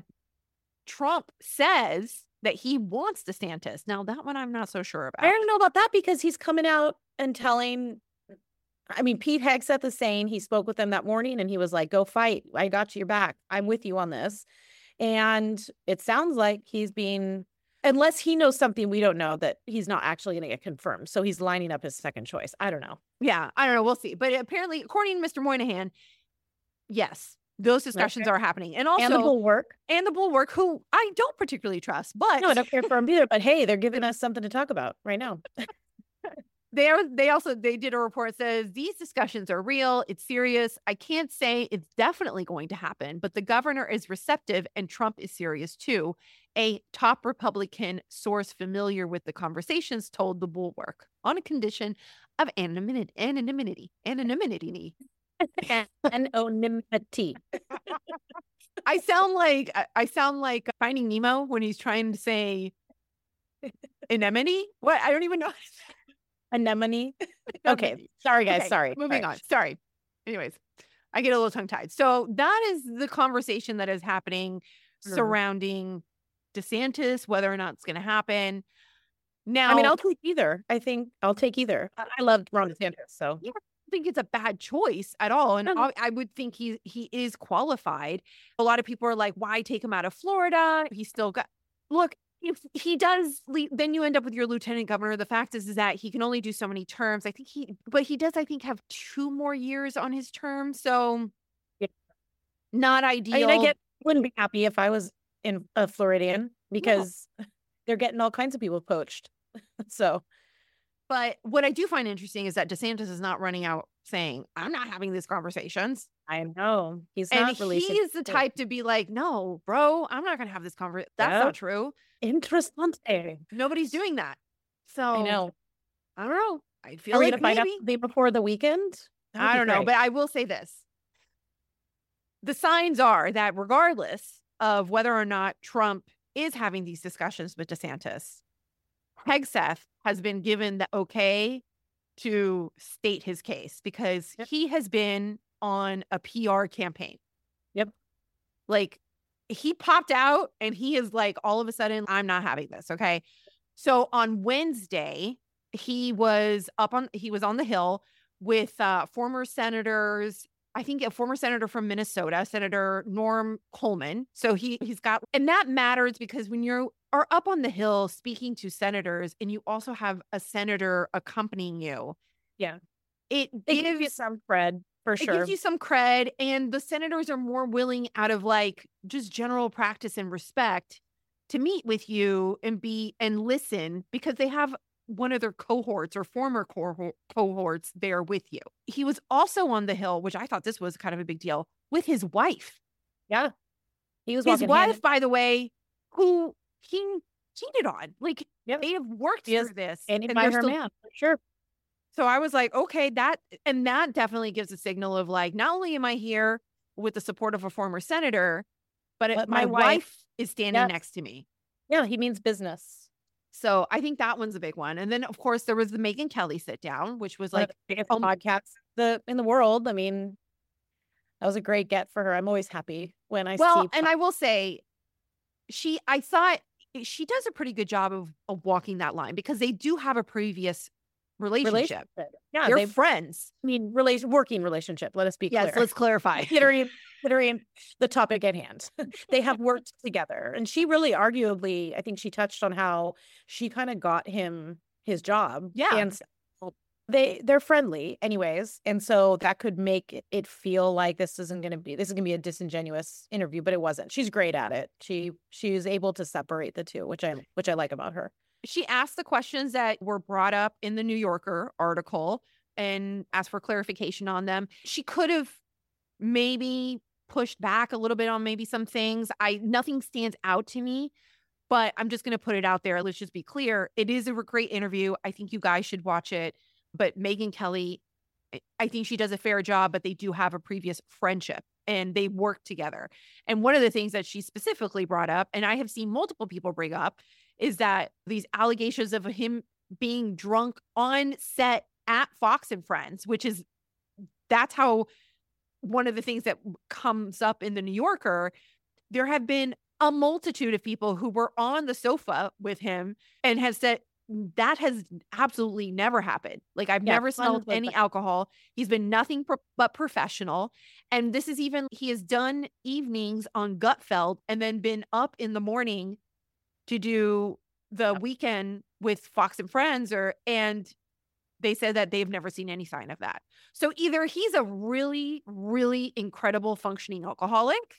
Trump says that he wants DeSantis. Now, that one I'm not so sure about. I don't know about that because he's coming out and telling, I mean, Pete Hegseth is saying he spoke with them that morning and he was like, go fight. I got your back. I'm with you on this. And it sounds like he's being unless he knows something we don't know that he's not actually going to get confirmed. So he's lining up his second choice. I don't know. Yeah, I don't know. We'll see. But apparently, according to Mr. Moynihan, yes, those discussions are happening. And also, and the Bulwark, who I don't particularly trust, but no, I don't care for him either. But hey, they're giving us something to talk about right now. They did a report that says these discussions are real. It's serious. I can't say it's definitely going to happen, but the governor is receptive and Trump is serious too. A top Republican source familiar with the conversations told the Bulwark on a condition of anonymity. Anonymity. I sound like Finding Nemo when he's trying to say anemone. What? I don't even know. Anemone. Okay. Sorry, guys. Okay, sorry. Moving on. Sorry. Anyways, I get a little tongue tied. So that is the conversation that is happening surrounding DeSantis, whether or not it's going to happen. Now, I mean, I'll take either. I think I'll take either. I loved Ron DeSantis, so yeah, I don't think it's a bad choice at all. And I would think he is qualified. A lot of people are like, why take him out of Florida? He's still got, look, if he does, then you end up with your lieutenant governor. The fact is that he can only do so many terms. I think he does have 2 more years on his term. So not ideal. I mean, wouldn't be happy if I was in a Floridian because they're getting all kinds of people poached. So, but what I do find interesting is that DeSantis is not running out saying, I'm not having these conversations. I know. He's the type to be like, no, bro, I'm not going to have this conversation. That's not true. Interessante. Nobody's doing that. So I know. I don't know. I feel Are we like going to find out before the weekend? I don't know, but I will say this. The signs are that regardless of whether or not Trump is having these discussions with DeSantis, Hegseth has been given the okay to state his case because he has been on a PR campaign. Yep. Like he popped out and he is like, all of a sudden, I'm not having this. Okay. So on Wednesday, he was on the Hill with former senators. I think a former senator from Minnesota, Senator Norm Coleman. So he's got, and that matters because when you are up on the Hill speaking to senators and you also have a senator accompanying you. Yeah. It gives you some cred for sure. It gives you some cred, and the senators are more willing out of like just general practice and respect to meet with you and listen because they have one of their cohorts or former cohorts there with you. He was also on the Hill, which I thought this was kind of a big deal, with his wife. Yeah. He was his wife, by the way, who he cheated on. Like they have worked through this. And by her man, for sure. So I was like, okay, that definitely gives a signal of like, not only am I here with the support of a former senator, but my wife is standing next to me. Yeah, he means business. So I think that one's a big one. And then, of course, there was the Megyn Kelly sit down, which was like the biggest podcast in the world. I mean, that was a great get for her. I'm always happy when I see. Well, and I will say, I thought she does a pretty good job of walking that line because they do have a previous relationship. Yeah, they're friends. I mean, working relationship. Let us be clear. Yes, let's clarify. Considering the topic at hand, they have worked together, and she really, arguably, I think she touched on how she kind of got him his job. Yeah, and they're friendly, anyways, and so that could make it feel like this is going to be a disingenuous interview, but it wasn't. She's great at it. She is able to separate the two, which I like about her. She asked the questions that were brought up in the New Yorker article and asked for clarification on them. She could have maybe pushed back a little bit on maybe some things. Nothing stands out to me, but I'm just going to put it out there. Let's just be clear. It is a great interview. I think you guys should watch it. But Megyn Kelly, I think she does a fair job, but they do have a previous friendship and they work together. And one of the things that she specifically brought up, and I have seen multiple people bring up, is that these allegations of him being drunk on set at Fox and Friends, that's how one of the things that comes up in the New Yorker, there have been a multitude of people who were on the sofa with him and have said that has absolutely never happened. Like I've never smelled any alcohol. He's been nothing but professional. And this is he has done evenings on Gutfeld and then been up in the morning to do the weekend with Fox and Friends, and they said that they've never seen any sign of that. So either he's a really, really incredible functioning alcoholic,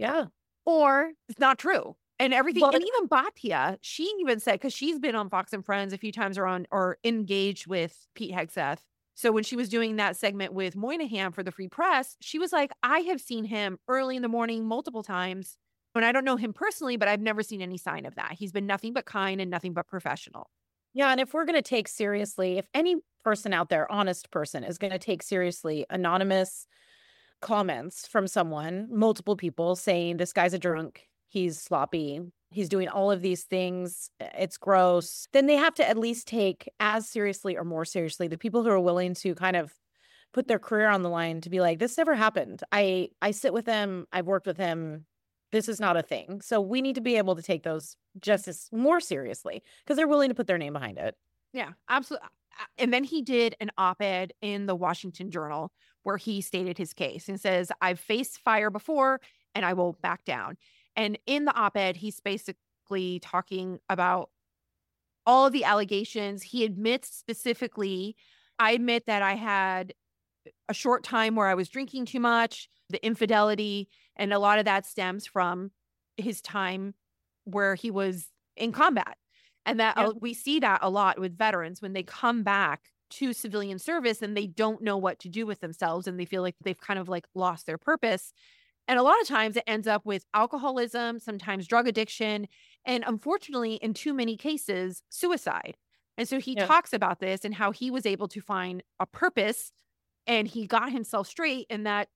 or it's not true. And everything, and even Batya, she even said, because she's been on Fox and Friends a few times or engaged with Pete Hegseth. So when she was doing that segment with Moynihan for the Free Press, she was like, I have seen him early in the morning multiple times. And I don't know him personally, but I've never seen any sign of that. He's been nothing but kind and nothing but professional. Yeah. And if we're going to take seriously, if any person out there, honest person, is going to take seriously anonymous comments from someone, multiple people saying this guy's a drunk, he's sloppy, he's doing all of these things, it's gross, then they have to at least take as seriously or more seriously the people who are willing to kind of put their career on the line to be like, this never happened. I sit with him. I've worked with him. This is not a thing. So we need to be able to take those just as more seriously because they're willing to put their name behind it. Yeah, absolutely. And then he did an op-ed in the Washington Journal where he stated his case and says, I've faced fire before and I won't back down. And in the op-ed, he's basically talking about all of the allegations. He admits specifically, I admit that I had a short time where I was drinking too much, the infidelity, and a lot of that stems from his time where he was in combat. And that we see that a lot with veterans when they come back to civilian service and they don't know what to do with themselves and they feel like they've kind of like lost their purpose. And a lot of times it ends up with alcoholism, sometimes drug addiction, and unfortunately, in too many cases, suicide. And so he talks about this and how he was able to find a purpose and he got himself straight, and that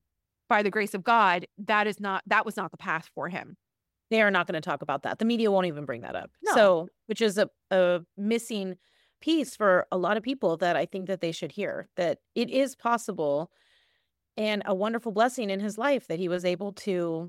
by the grace of God, that was not the path for him. They are not going to talk about that. The media won't even bring that up. No. So, which is a missing piece for a lot of people that I think that they should hear, that it is possible and a wonderful blessing in his life that he was able to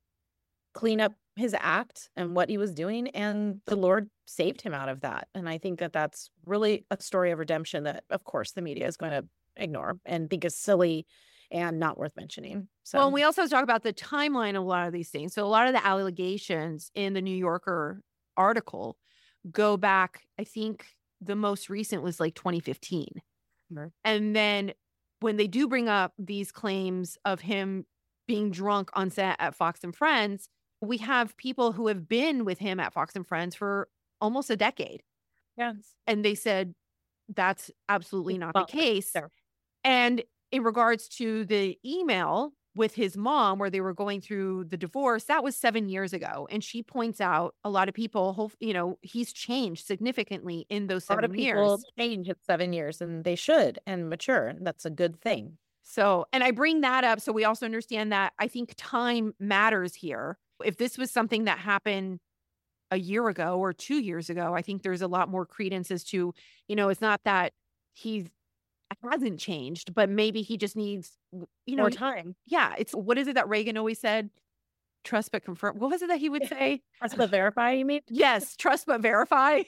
clean up his act and what he was doing, and the Lord saved him out of that. And I think that that's really a story of redemption that, of course, the media is going to ignore and think is silly and not worth mentioning. So, well, we also talk about the timeline of a lot of these things. So a lot of the allegations in the New Yorker article go back, I think the most recent was like 2015. Right. And then when they do bring up these claims of him being drunk on set at Fox and Friends, we have people who have been with him at Fox and Friends for almost a decade. Yes. And they said that's absolutely not the case. And in regards to the email with his mom where they were going through the divorce, that was 7 years ago. And she points out a lot of people, he's changed significantly in those 7 years. A lot of people change in 7 years, and they should, and mature. That's a good thing. So, and I bring that up so we also understand that I think time matters here. If this was something that happened a year ago or 2 years ago, I think there's a lot more credence as to, it's not that he hasn't changed, but maybe he just needs, more time. Yeah. It's, what is it that Reagan always said? Trust but confirm. What was it that he would say? Trust but verify, you mean? Yes. Trust but verify.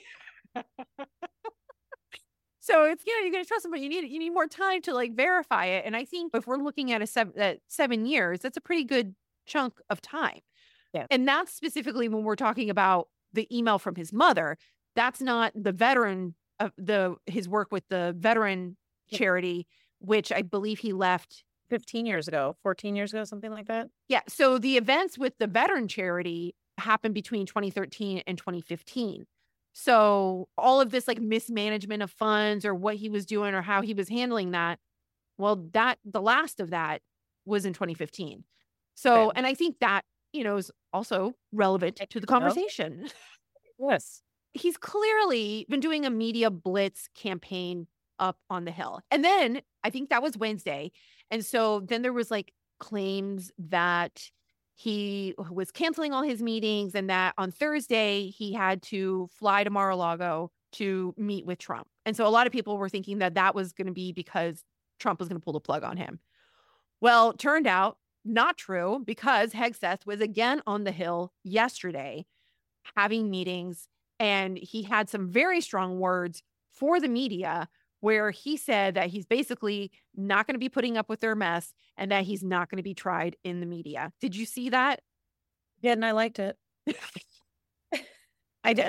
So it's, you're going to trust him, but you need more time to like verify it. And I think if we're looking at at 7 years, that's a pretty good chunk of time. Yeah. And that's specifically when we're talking about the email from his mother. That's not the veteran of his work with the veteran charity, which I believe he left 15 years ago, 14 years ago, something like that. Yeah. So the events with the veteran charity happened between 2013 and 2015. So all of this like mismanagement of funds or what he was doing or how he was handling that, well, the last of that was in 2015. So, Okay. And I think that, is also relevant to the conversation. Yes. He's clearly been doing a media blitz campaign up on the Hill. And then I think that was Wednesday. And so then there was like claims that he was canceling all his meetings and that on Thursday he had to fly to Mar-a-Lago to meet with Trump. And so a lot of people were thinking that was going to be because Trump was going to pull the plug on him. Well, turned out not true, because Hegseth was again on the Hill yesterday having meetings, and he had some very strong words for the media where he said that he's basically not going to be putting up with their mess and that he's not going to be tried in the media. Did you see that? Yeah, and I liked it. I did.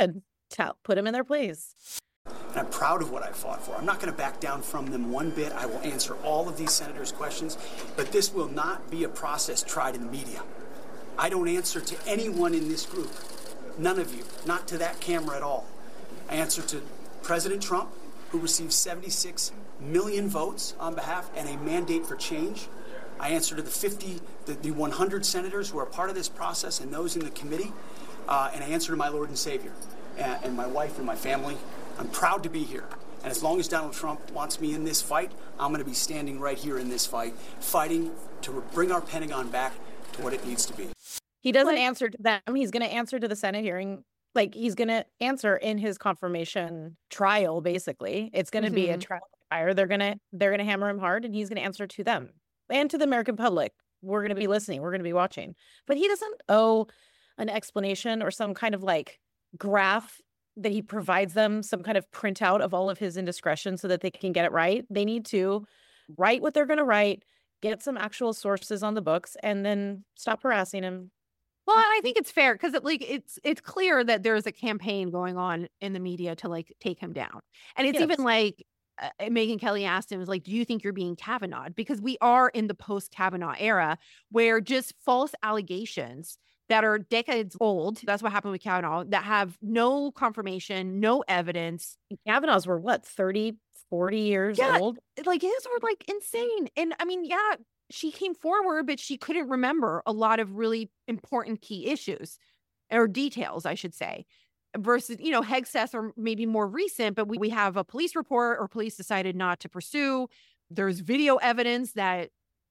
Put them in their place. And I'm proud of what I fought for. I'm not going to back down from them one bit. I will answer all of these senators' questions, but this will not be a process tried in the media. I don't answer to anyone in this group. None of you. Not to that camera at all. I answer to President Trump, who received 76 million votes on behalf and a mandate for change. I answer to the 100 senators who are part of this process and those in the committee. And I answer to my Lord and Savior and my wife and my family. I'm proud to be here. And as long as Donald Trump wants me in this fight, I'm going to be standing right here in this fight, fighting to bring our Pentagon back to what it needs to be. He doesn't answer to them. He's going to answer to the Senate hearing. Like, he's going to answer in his confirmation trial, basically. It's going to be a trial by fire. They're going to hammer him hard, and he's going to answer to them and to the American public. We're going to be listening. We're going to be watching. But he doesn't owe an explanation or some kind of like graph that he provides them, some kind of printout of all of his indiscretions so that they can get it right. They need to write what they're going to write, get some actual sources on the books, and then stop harassing him. Well, I think it's fair because it's clear that there's a campaign going on in the media to like take him down. And it's even like Megyn Kelly asked him, was like, do you think you're being Kavanaugh'd? Because we are in the post-Kavanaugh era where just false allegations that are decades old, that's what happened with Kavanaugh, that have no confirmation, no evidence. Kavanaugh's were what, 30, 40 years old? Like his were like insane. And I mean, yeah, she came forward, but she couldn't remember a lot of really important key issues or details, I should say, versus, you know, Hegseth are maybe more recent, but we have a police report or police decided not to pursue. There's video evidence that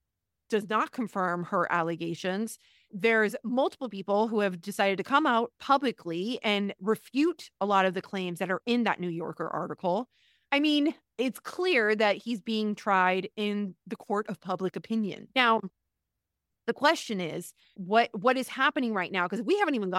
does not confirm her allegations. There's multiple people who have decided to come out publicly and refute a lot of the claims that are in that New Yorker article. I mean, it's clear that he's being tried in the court of public opinion. Now, the question is, what is happening right now? Because he hasn't even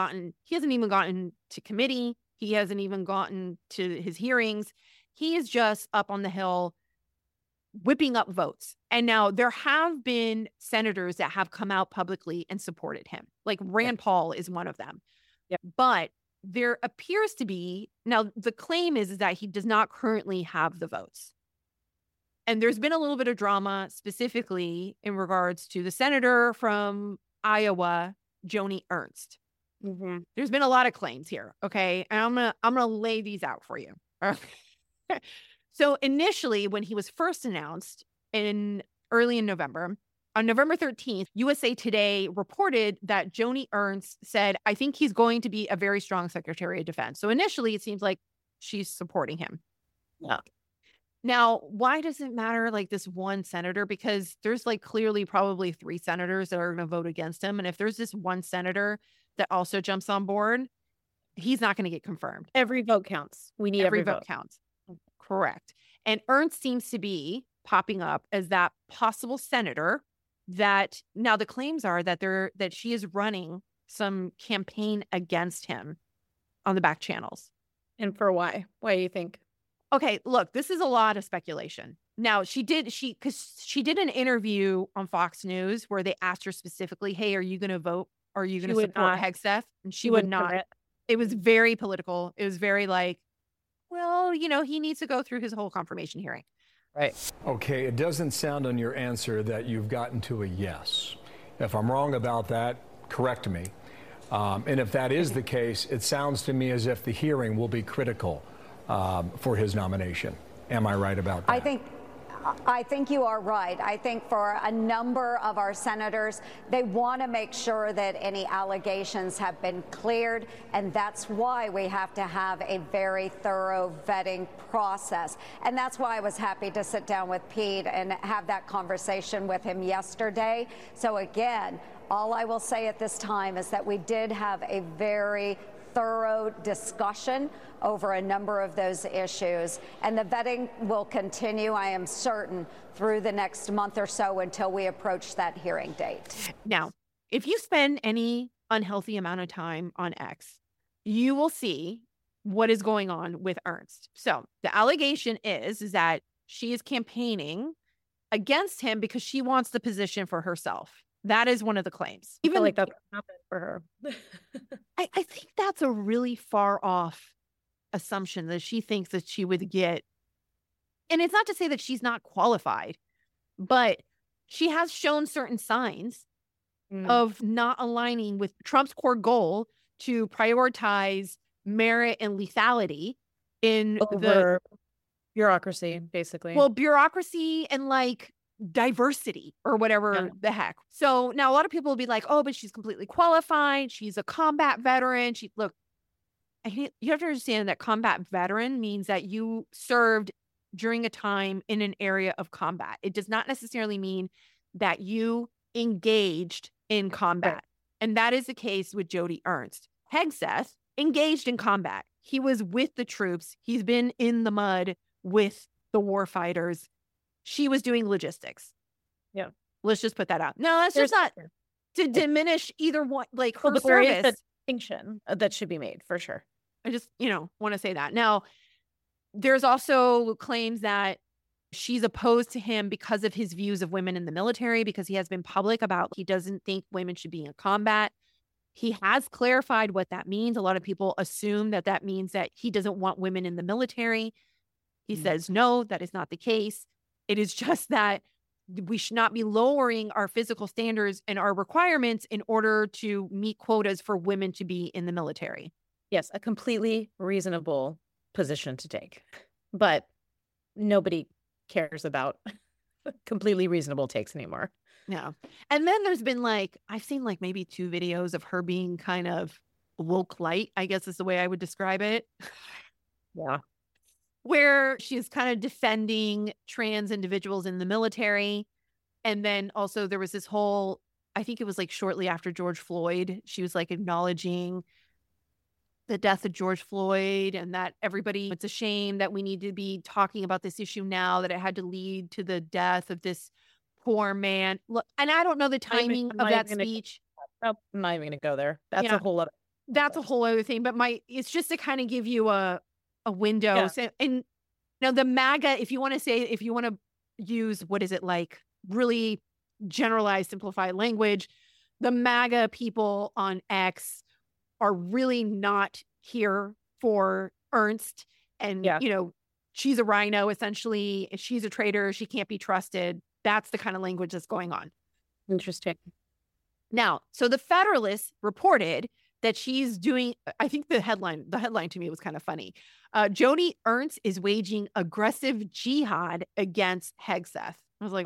gotten to committee. He hasn't even gotten to his hearings. He is just up on the Hill whipping up votes. And now there have been senators that have come out publicly and supported him. Like Rand Paul is one of them. Yep. But there appears to be, now the claim is that he does not currently have the votes. And there's been a little bit of drama specifically in regards to the senator from Iowa, Joni Ernst. Mm-hmm. There's been a lot of claims here. Okay. And I'm gonna lay these out for you. So initially, when he was first announced early in November, on November 13th, USA Today reported that Joni Ernst said, I think he's going to be a very strong Secretary of Defense. So initially, it seems like she's supporting him. Yeah. Now, why does it matter like this one senator? Because there's like clearly probably 3 senators that are going to vote against him. And if there's this one senator that also jumps on board, he's not going to get confirmed. Every vote counts. We need every vote counts. Correct. And Ernst seems to be popping up as that possible senator that now the claims are that she is running some campaign against him on the back channels. And for why? Why do you think? Okay, look, this is a lot of speculation. Now, she did an interview on Fox News where they asked her specifically, hey, are you going to vote? Are you going to support Hegseth? And she would not. It was very political. It was very like, well, you know, he needs to go through his whole confirmation hearing. Right. Okay, it doesn't sound on your answer that you've gotten to a yes. If I'm wrong about that, correct me. And if that is the case, it sounds to me as if the hearing will be critical for his nomination. Am I right about that? I think you are right. I think for a number of our senators, they want to make sure that any allegations have been cleared, and that's why we have to have a very thorough vetting process. And that's why I was happy to sit down with Pete and have that conversation with him yesterday. So again, all I will say at this time is that we did have a very thorough discussion over a number of those issues, and the vetting will continue, I am certain, through the next month or so until we approach that hearing date. Now, if you spend any unhealthy amount of time on X, you will see what is going on with Ernst. So the allegation is that she is campaigning against him because she wants the position for herself. That is one of the claims. Even like that happened for her. I think that's a really far off assumption that she thinks that she would get. And it's not to say that she's not qualified, but she has shown certain signs of not aligning with Trump's core goal to prioritize merit and lethality in over bureaucracy, basically. Well, bureaucracy and like diversity or whatever the heck. So now a lot of people will be like, oh, but she's completely qualified. She's a combat veteran. Look, you have to understand that combat veteran means that you served during a time in an area of combat. It does not necessarily mean that you engaged in combat. Right. And that is the case with Joni Ernst. Hegseth engaged in combat. He was with the troops. He's been in the mud with the war fighters. She was doing logistics. Yeah. Let's just put that out. No, that's just not to diminish either one, like her but service. There is a distinction that should be made for sure. I just, want to say that. Now, there's also claims that she's opposed to him because of his views of women in the military, because he has been public about he doesn't think women should be in combat. He has clarified what that means. A lot of people assume that that means that he doesn't want women in the military. He says, no, that is not the case. It is just that we should not be lowering our physical standards and our requirements in order to meet quotas for women to be in the military. Yes, a completely reasonable position to take, but nobody cares about completely reasonable takes anymore. Yeah. And then there's been I've seen maybe 2 videos of her being kind of woke light, I guess is the way I would describe it. Yeah. Where she's kind of defending trans individuals in the military. And then also there was this whole, I think it was shortly after George Floyd, she was acknowledging the death of George Floyd and that it's a shame that we need to be talking about this issue now, that it had to lead to the death of this poor man. Look, and I don't know the timing of that speech. I'm not even going to go there. That's a whole other. That's a whole other thing. But it's just to kind of give you a window. Yeah. So, and now the MAGA, if you want to use, really generalized, simplified language, the MAGA people on X are really not here for Ernst. And, she's a rhino, essentially. She's a traitor. She can't be trusted. That's the kind of language that's going on. Interesting. Now, so the Federalist reported that she's doing, I think the headline to me was kind of funny. Joni Ernst is waging aggressive jihad against Hegseth. I was like,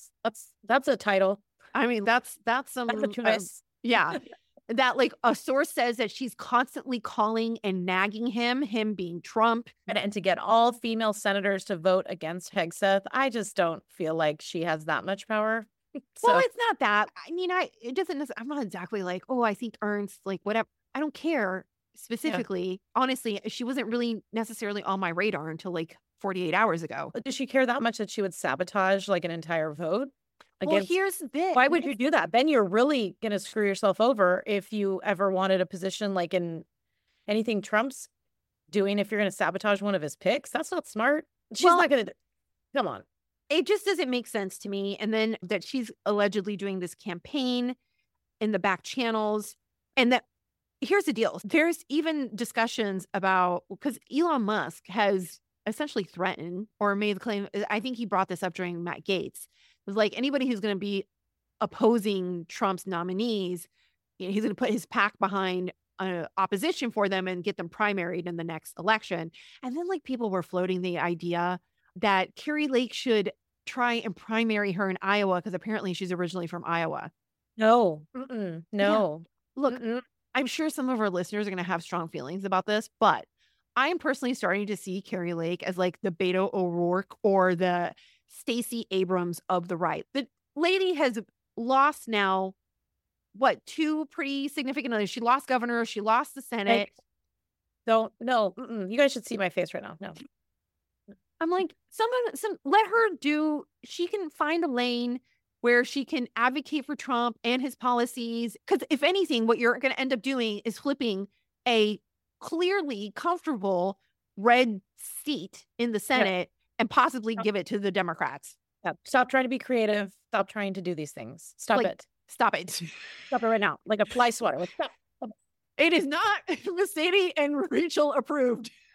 that's a title. I mean, that's some, that's a choice. Yeah. That a source says that she's constantly calling and nagging him being Trump. And to get all female senators to vote against Hegseth, I just don't feel like she has that much power. Well, it's not that. I mean, I'm not exactly I think Ernst, whatever. I don't care specifically. Yeah. Honestly, she wasn't really necessarily on my radar until 48 hours ago. Does she care that much that she would sabotage an entire vote? Well, here's the thing. Why would you do that? Then you're really going to screw yourself over if you ever wanted a position in anything Trump's doing. If you're going to sabotage one of his picks, that's not smart. She's not going to. Come on. It just doesn't make sense to me. And then that she's allegedly doing this campaign in the back channels. And that here's the deal. There's even discussions about, because Elon Musk has essentially threatened or made the claim. I think he brought this up during Matt Gaetz. It was anybody who's going to be opposing Trump's nominees, he's going to put his PAC behind opposition for them and get them primaried in the next election. And then people were floating the idea that Kari Lake should try and primary her in Iowa because apparently she's originally from Iowa. No. No. Yeah. Look, I'm sure some of our listeners are going to have strong feelings about this, but I am personally starting to see Kari Lake as the Beto O'Rourke or the Stacey Abrams of the right. The lady has lost now, 2 pretty significant others. She lost governor. She lost the Senate. No. You guys should see my face right now. No. I'm let her do, she can find a lane where she can advocate for Trump and his policies. Because if anything, what you're going to end up doing is flipping a clearly comfortable red seat in the Senate and possibly give it to the Democrats. Yeah. Stop trying to be creative. Stop trying to do these things. Stop it. Stop it. Stop it right now. Like a fly swatter. Stop. It is not Mercedes and Rachel approved.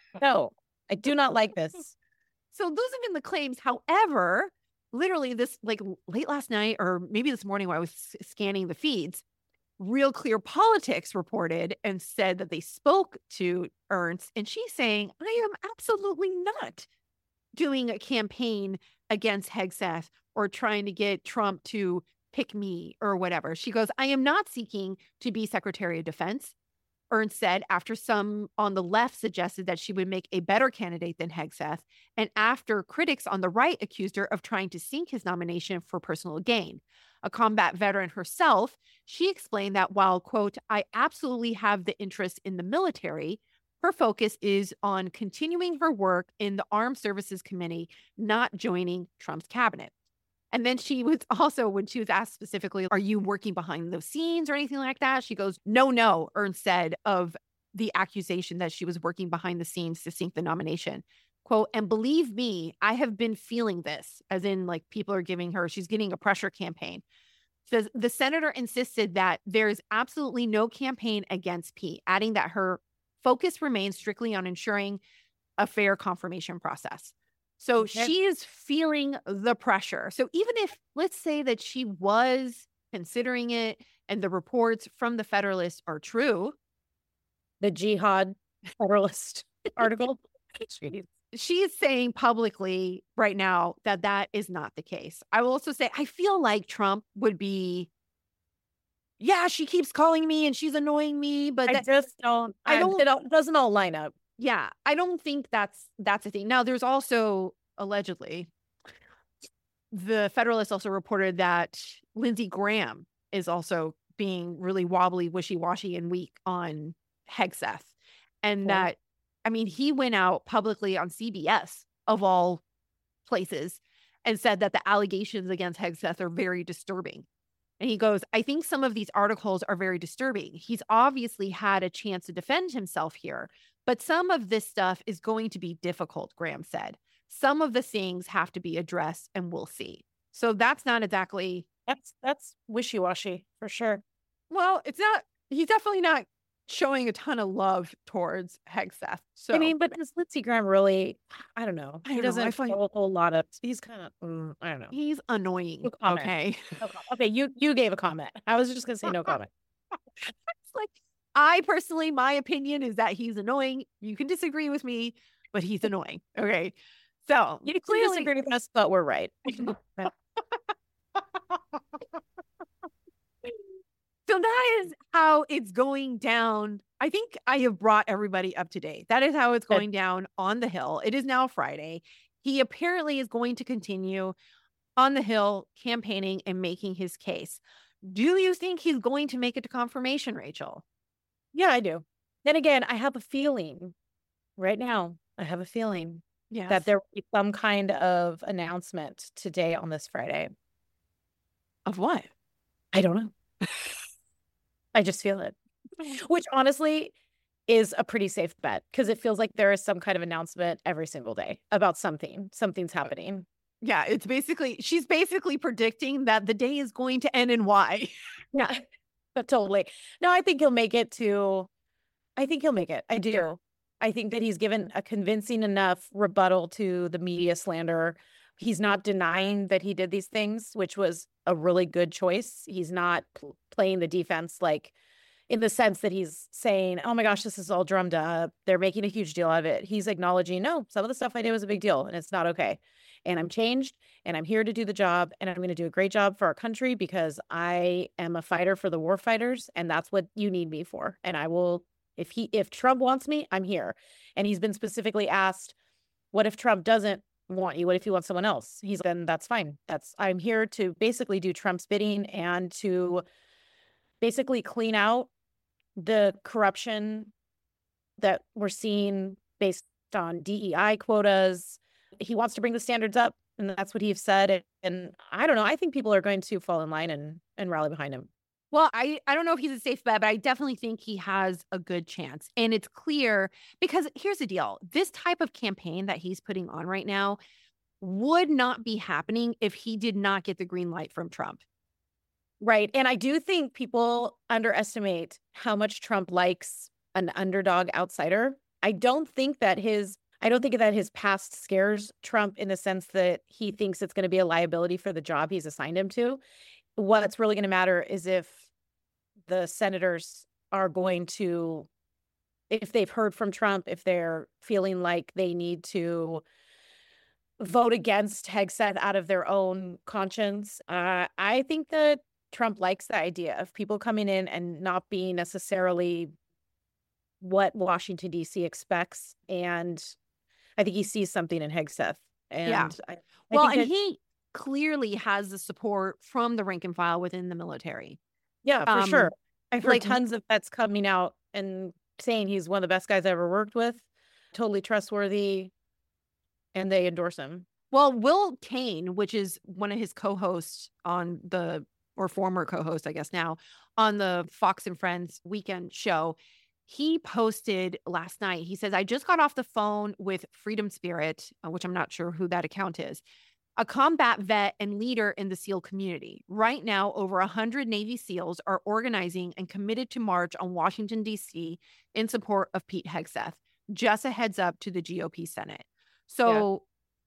No, I do not like this. So those have been the claims. However, literally this like late last night or maybe this morning while I was scanning the feeds, Real Clear Politics reported and said that they spoke to Ernst, and she's saying, I am absolutely not doing a campaign against Hegseth or trying to get Trump to pick me or whatever. She goes, I am not seeking to be Secretary of Defense. Ernst said after some on the left suggested that she would make a better candidate than Hegseth, and after critics on the right accused her of trying to sink his nomination for personal gain. A combat veteran herself, she explained that while, quote, I absolutely have the interest in the military, her focus is on continuing her work in the Armed Services Committee, not joining Trump's cabinet. And then she was also, when she was asked specifically, are you working behind the scenes or anything like that? She goes, no, Ernst said of the accusation that she was working behind the scenes to sink the nomination. Quote, and believe me, I have been feeling this, as in like people are giving her, she's getting a pressure campaign. Says the senator insisted that there's absolutely no campaign against Pete, adding that her focus remains strictly on ensuring a fair confirmation process. So she is feeling the pressure. So even if, let's say that she was considering it and the reports from the Federalist are true. The Jihad Federalist article. She is saying publicly right now that that is not the case. I will also say, I feel like Trump would be, yeah, she keeps calling me and she's annoying me, but I don't, it doesn't all line up. Yeah, I don't think that's a thing. Now, there's also allegedly, the Federalist also reported that Lindsey Graham is also being really wobbly, wishy-washy, and weak on Hegseth. And that, I mean, he went out publicly on CBS, of all places, and said that the allegations against Hegseth are very disturbing. And he goes, I think some of these articles are very disturbing. He's obviously had a chance to defend himself here, but some of this stuff is going to be difficult, Graham said. Some of the things have to be addressed, and we'll see. So that's not exactly... That's wishy-washy, for sure. Well, it's not... He's definitely not showing a ton of love towards Hegseth. So I mean, but does Lindsey Graham really... I don't know. He doesn't find a whole lot of... He's kind of... I don't know. He's annoying. Okay. Okay, you gave a comment. I was just going to say no comment. It's like... I personally, my opinion is that he's annoying. You can disagree with me, but he's annoying. Okay. So you clearly disagree with us, but we're right. So that is how it's going down. I think I have brought everybody up to date. That is how it's going down on the Hill. It is now Friday. He apparently is going to continue on the Hill campaigning and making his case. Do you think he's going to make it to confirmation, Rachel? Yeah, I do. Then again, I have a feeling right now, that there will be some kind of announcement today on this Friday. Of what? I don't know. I just feel it. Which honestly is a pretty safe bet because it feels like there is some kind of announcement every single day about something. Something's happening. Yeah, she's basically predicting that the day is going to end and why. Yeah. But totally. No, I think he'll make it. I do. I think that he's given a convincing enough rebuttal to the media slander. He's not denying that he did these things, which was a really good choice. He's not playing the defense, like in the sense that he's saying, oh my gosh, this is all drummed up. They're making a huge deal of it. He's acknowledging, no, some of the stuff I did was a big deal and it's not okay. And I'm changed and I'm here to do the job and I'm going to do a great job for our country because I am a fighter for the war fighters and that's what you need me for. And I will, if Trump wants me, I'm here. And he's been specifically asked, what if Trump doesn't want you? What if he wants someone else? He's then that's fine. I'm here to basically do Trump's bidding and to basically clean out the corruption that we're seeing based on DEI quotas. He wants to bring the standards up, and that's what he's said. And I don't know. I think people are going to fall in line and rally behind him. Well, I don't know if he's a safe bet, but I definitely think he has a good chance. And it's clear because here's the deal. This type of campaign that he's putting on right now would not be happening if he did not get the green light from Trump. Right. And I do think people underestimate how much Trump likes an underdog outsider. I don't think that his past scares Trump in the sense that he thinks it's going to be a liability for the job he's assigned him to. What's really going to matter is if the senators are going to, if they've heard from Trump, if they're feeling like they need to vote against Hegseth out of their own conscience. I think that Trump likes the idea of people coming in and not being necessarily what Washington, D.C. expects. And I think he sees something in Hegseth. And yeah. He clearly has the support from the rank and file within the military. Yeah, for sure. I've heard tons of vets coming out and saying he's one of the best guys I ever worked with, totally trustworthy, and they endorse him. Well, Will Kane, which is one of his co-hosts on or former co-host, I guess now, on the Fox and Friends weekend show, he posted last night. He says, I just got off the phone with Freedom Spirit, which I'm not sure who that account is, a combat vet and leader in the SEAL community. Right now, over 100 Navy SEALs are organizing and committed to march on Washington, D.C. in support of Pete Hegseth. Just a heads up to the GOP Senate. So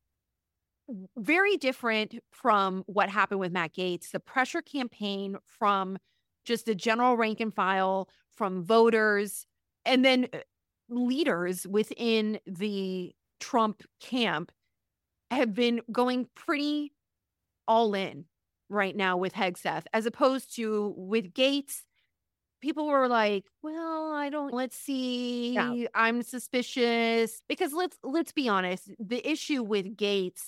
very different from what happened with Matt Gaetz. The pressure campaign from just the general rank and file, from voters, and then leaders within the Trump camp have been going pretty all in right now with Hegseth, as opposed to with Gaetz. People were like, well, let's see. Yeah. I'm suspicious, because let's be honest. The issue with Gaetz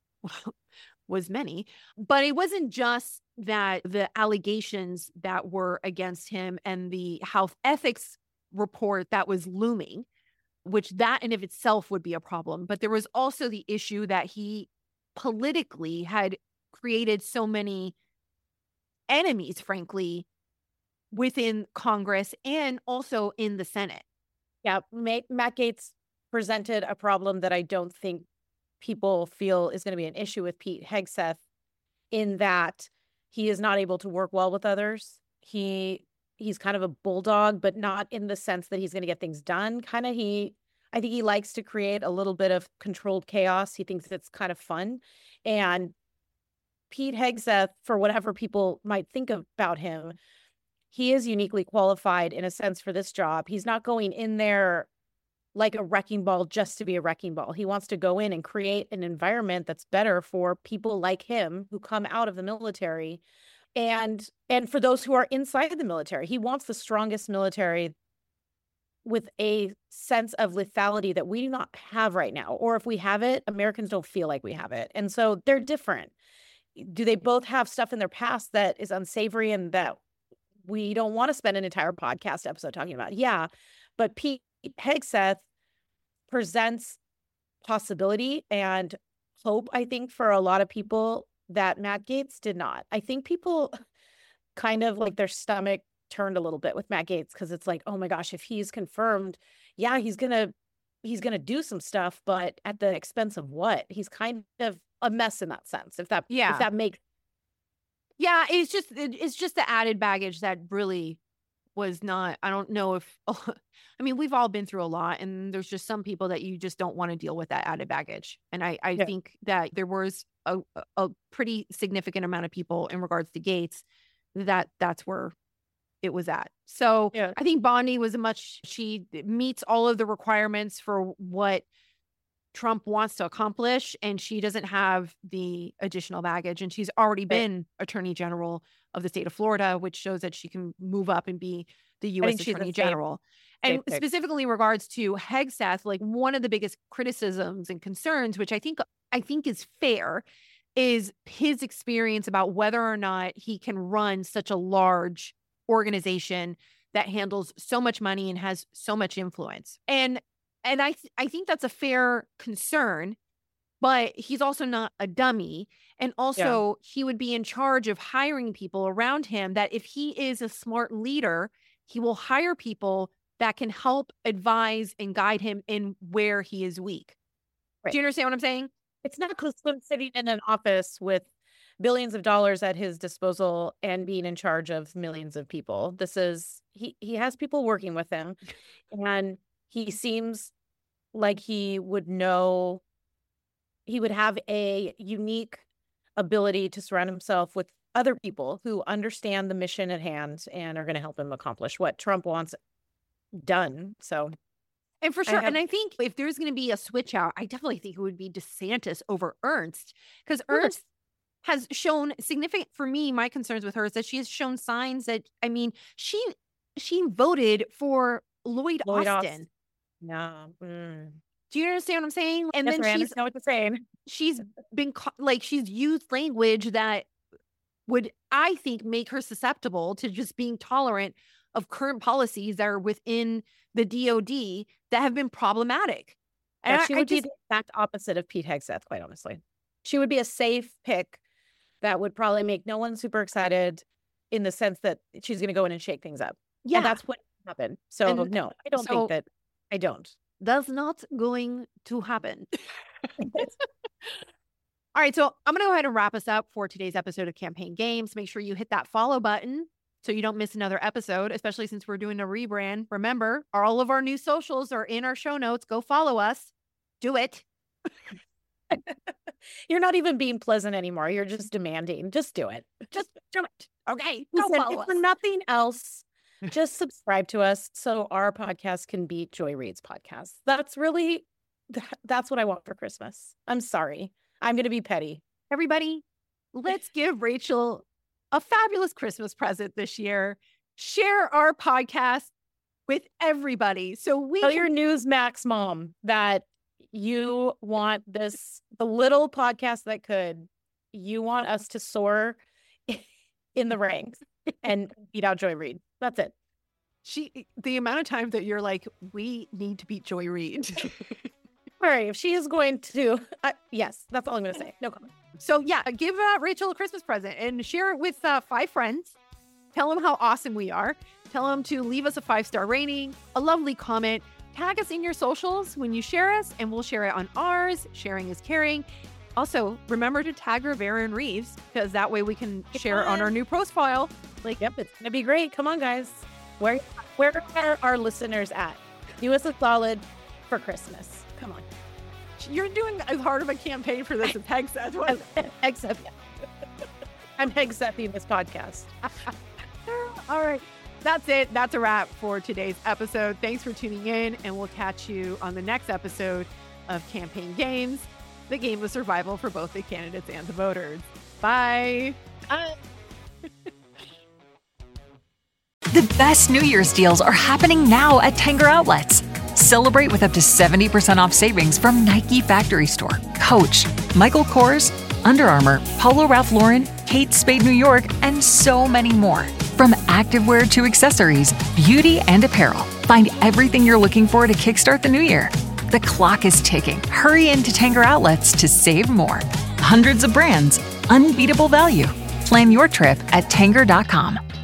was many, but it wasn't just that the allegations that were against him and the health ethics report that was looming, which that in of itself would be a problem. But there was also the issue that he politically had created so many enemies, frankly, within Congress and also in the Senate. Yeah, Matt Gaetz presented a problem that I don't think people feel is going to be an issue with Pete Hegseth, in that he is not able to work well with others. He's kind of a bulldog, but not in the sense that he's going to get things done. I think he likes to create a little bit of controlled chaos. He thinks it's kind of fun. And Pete Hegseth, for whatever people might think about him, he is uniquely qualified in a sense for this job. He's not going in there like a wrecking ball just to be a wrecking ball. He wants to go in and create an environment that's better for people like him who come out of the military, and for those who are inside the military. He wants the strongest military with a sense of lethality that we do not have right now. Or if we have it, Americans don't feel like we have it. And so they're different. Do they both have stuff in their past that is unsavory and that we don't want to spend an entire podcast episode talking about? Yeah. But Pete Hegseth presents possibility and hope, I think, for a lot of people that Matt Gaetz did not. I think people kind of like their stomach turned a little bit with Matt Gaetz, because it's like, oh my gosh, if he's confirmed, yeah, he's gonna do some stuff, but at the expense of what? He's kind of a mess in that sense. If that makes it's just the added baggage that really was not. I don't know if I mean, we've all been through a lot, and there's just some people that you just don't want to deal with that added baggage. And I think that there was a pretty significant amount of people in regards to Gaetz that's where it was at. So I think Bondi was she meets all of the requirements for what Trump wants to accomplish, and she doesn't have the additional baggage. And she's already been Attorney General of the state of Florida, which shows that she can move up and be the U.S. Attorney General. And specifically in regards to Hegseth, like one of the biggest criticisms and concerns, which I think is fair, is his experience about whether or not he can run such a large organization that handles so much money and has so much influence. And I think that's a fair concern, but he's also not a dummy. And also he would be in charge of hiring people around him that if he is a smart leader, he will hire people that can help advise and guide him in where he is weak. Right. Do you understand what I'm saying? It's not Slim sitting in an office with billions of dollars at his disposal and being in charge of millions of people. This is, he has people working with him. And He seems like he would have a unique ability to surround himself with other people who understand the mission at hand and are going to help him accomplish what Trump wants done. So, and for sure, and I think if there's going to be a switch out, I definitely think it would be DeSantis over Ernst, because Ernst has shown significant, for me, my concerns with her is that she has shown signs that, I mean, she voted for Lloyd Austin. No. Do you understand what I'm saying? And yes, then I understand what you're saying. She's been she's used language that would, I think, make her susceptible to just being tolerant of current policies that are within the DOD that have been problematic. And she would be the exact opposite of Pete Hegseth, quite honestly. She would be a safe pick that would probably make no one super excited in the sense that she's going to go in and shake things up. Yeah. And that's what happened. So, no, I don't think that. I don't. That's not going to happen. All right, so I'm going to go ahead and wrap us up for today's episode of Campaign Games. Make sure you hit that follow button so you don't miss another episode, especially since we're doing a rebrand. Remember, all of our new socials are in our show notes. Go follow us. Do it. You're not even being pleasant anymore. You're just demanding. Just do it. Just do it. Okay, go follow us. For nothing else, just subscribe to us so our podcast can beat Joy Reid's podcast. That's what I want for Christmas. I'm sorry. I'm going to be petty. Everybody, let's give Rachel a fabulous Christmas present this year. Share our podcast with everybody. So we tell your Newsmax mom that you want the little podcast that you want us to soar in the ranks and beat out Joy Reid. That's it. The amount of time that you're like, we need to beat Joy Reid. All right, if she is going to, yes, that's all I'm going to say. No comment. So yeah, give Rachel a Christmas present and share it with 5 friends. Tell them how awesome we are. Tell them to leave us a 5-star rating, a lovely comment. Tag us in your socials when you share us, and we'll share it on ours. Sharing is caring. Also, remember to tag Rivera and Reeves, because that way we can share it on our new profile. Yep, it's going to be great. Come on, guys. Where are our listeners at? Do us a solid for Christmas. Come on. You're doing as hard of a campaign for this as Hegseth. Hegseth. I'm Hegsething this podcast. All right. That's it. That's a wrap for today's episode. Thanks for tuning in, and we'll catch you on the next episode of Campaign Games, the game of survival for both the candidates and the voters. Bye. Bye. The best New Year's deals are happening now at Tanger Outlets. Celebrate with up to 70% off savings from Nike Factory Store, Coach, Michael Kors, Under Armour, Polo Ralph Lauren, Kate Spade New York, and so many more. From activewear to accessories, beauty and apparel, find everything you're looking for to kickstart the new year. The clock is ticking. Hurry into Tanger Outlets to save more. Hundreds of brands, unbeatable value. Plan your trip at Tanger.com.